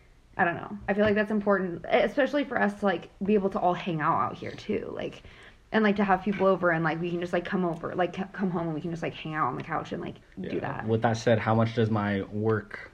I don't know. I feel like that's important, especially for us to like be able to all hang out out here too, like and like to have people over and like we can just like come over like c- come home and we can just like hang out on the couch and like do Yeah. that. With that said, how much does my work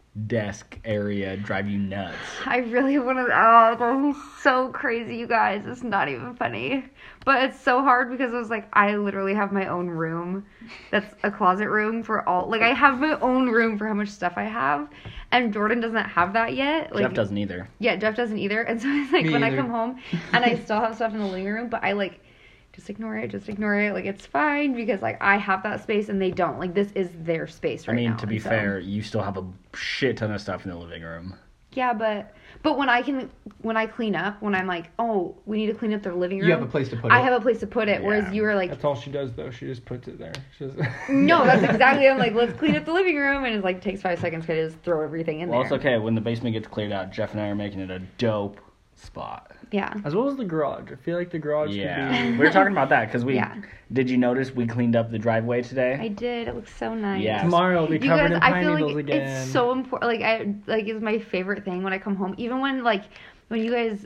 desk area drive you nuts? I really want to. Oh, that's so crazy, you guys. It's not even funny. But it's so hard because it was like, I literally have my own room that's a closet room for all. Like, I have my own room for how much stuff I have. And Jordan doesn't have that yet. Like, Jeff doesn't either. Yeah, Jeff doesn't either. And so it's like Me when I either. come home and I still have stuff in the living room, but I like. Just ignore it, just ignore it. Like, it's fine because, like, I have that space and they don't. Like, this is their space I right mean, now. to be and so- fair, you still have a shit ton of stuff in the living room. Yeah, but but when I can when I clean up, when I'm like, oh, we need to clean up the living room. You have a place to put it. I have a place to put it. Whereas Yeah. you were like, That's all she does, though. She just puts it there. She just... no, that's exactly. I'm like, let's clean up the living room, and it like takes five seconds to just throw everything in Well, there. it's okay. When the basement gets cleared out, Jeff and I are making it a dope spot. Yeah. As well as the garage. I feel like the garage Yeah. could we be... were talking about that because we. Yeah. Did you notice we cleaned up the driveway today? I did. It looks so nice. Yeah. Tomorrow it'll be You covered guys, in I pine feel needles like again. it's so important. Like I like it's my favorite thing when I come home. Even when like when you guys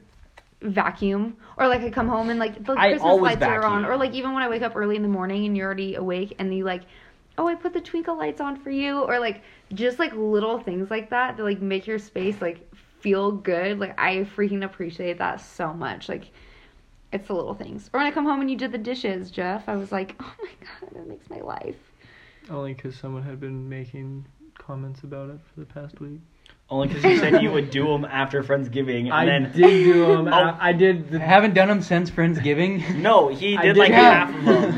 vacuum or like I come home and like the I Christmas always lights are on, vacuum. or like even when I wake up early in the morning and you're already awake and you like, oh, I put the twinkle lights on for you, or like just like little things like that that like make your space like feel good. Like I freaking appreciate that so much. Like it's the little things. Or when I come home and you did the dishes, Jeff, I was like, oh my god, that makes my life. Only because someone had been making comments about it for the past week. Only because you said you would do them after Friendsgiving, and I then did do them. Oh. I, I did. I The, haven't done them since Friendsgiving. no, he I did did like have- half of them.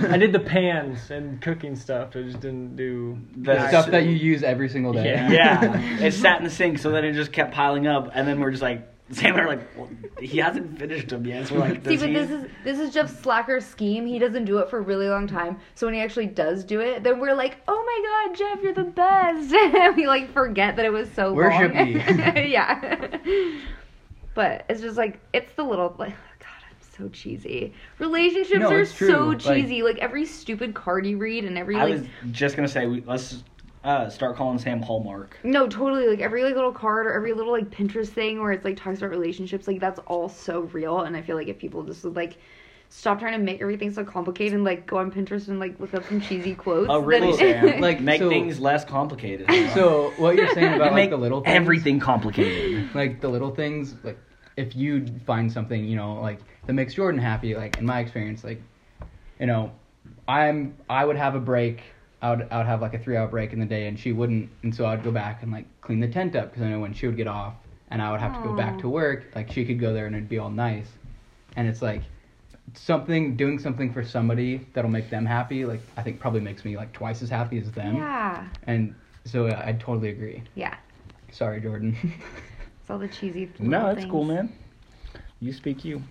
I did the pans and cooking stuff. I just didn't do The That's- stuff that you use every single day. Yeah. Yeah, it sat in the sink, so then it just kept piling up, and then we're just like, Sam and I are like, well, he hasn't finished them yet. So we're like, See, does but he? this is this is Jeff's slacker scheme. He doesn't do it for a really long time. So when he actually does do it, then we're like, "Oh my God, Jeff, you're the best!" And we like forget that it was so Worship long. me. Yeah. But it's just like it's the little like. God, I'm so cheesy. Relationships No, are it's true. so Like- cheesy. Like, every stupid card you read and every I like. was just gonna say, we, let's uh, start calling Sam Hallmark. No, totally. Like every like little card or every little like Pinterest thing where it's like talks about relationships, like that's all so real. And I feel like if people just would like stop trying to make everything so complicated and like go on Pinterest and like look up some cheesy quotes. Oh, really, then- Sam? Like, Make so- things less complicated. So what you're saying You about like make the little things, everything complicated. like the little things, like if you find something, you know, like that makes Jordan happy, like in my experience, like, you know, I'm I would have a break. I would I would have like a three hour break in the day, and she wouldn't, and so I'd go back and like clean the tent up because I know when she would get off, and I would have to go back Aw. to work, like she could go there and it'd be all nice, and it's like something doing something for somebody that'll make them happy. Like I think probably makes me like twice as happy as them, Yeah. and so uh, I totally agree. Yeah. Sorry, Jordan. It's all the cheesy. No, little that's things. cool, man. You speak you.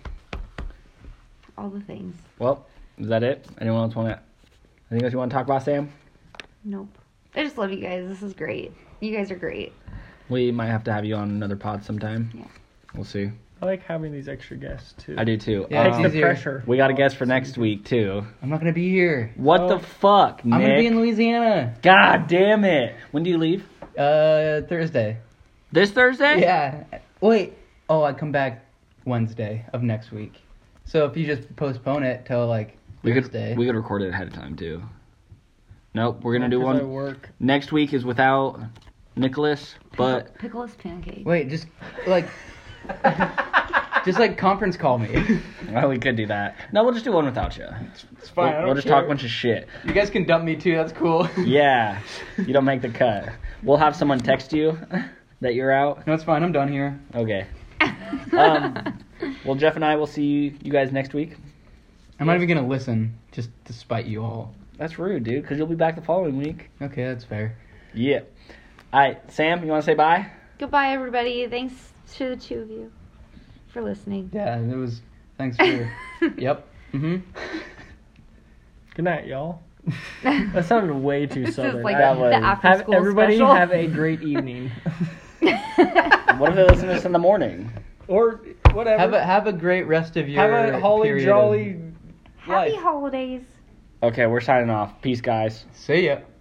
All the things. Well, is that it? Anyone else want to? Anything else you want to talk about, Sam? Nope. I just love you guys. This is great. You guys are great. We might have to have you on another pod sometime. Yeah. We'll see. I like having these extra guests too. I do too. Yeah, Takes Um, the easier. pressure. we got a guest for next week too. I'm not gonna be here. What Oh. the fuck, Nick? I'm gonna be in Louisiana. God damn it! When do you leave? Uh, Thursday. This Thursday? Yeah. Wait. Oh, I come back Wednesday of next week. So if you just postpone it till like We Thursday. could we could record it ahead of time too. Nope, we're gonna do 'Cause I one. work. Next week is without Nicholas, but Pickle's pancake. Wait, just like, just like conference call me. well, we could do that. No, we'll just do one without you. It's fine. I We'll, don't we'll just care. talk a bunch of shit. You guys can dump me too. That's cool. Yeah, you don't make the cut. We'll have someone text you that you're out. No, it's fine. I'm done here. Okay. Um, well, Jeff and I will see you, you guys next week. I'm not even gonna listen, just to spite you all. That's rude, dude, because you'll be back the following week. Okay, that's fair. Yeah. All right, Sam, you want to say bye? Goodbye, everybody. Thanks to the two of you for listening. Yeah, it was. Thanks for. Yep. Mhm. Good night, y'all. That sounded way too This is southern. like That the was- after have school everybody special. have a great evening, What if they listen to this in the morning? or whatever. Have a have a great rest of your. Have a holly period jolly of- Happy life. holidays. Okay, we're signing off. Peace, guys. See ya.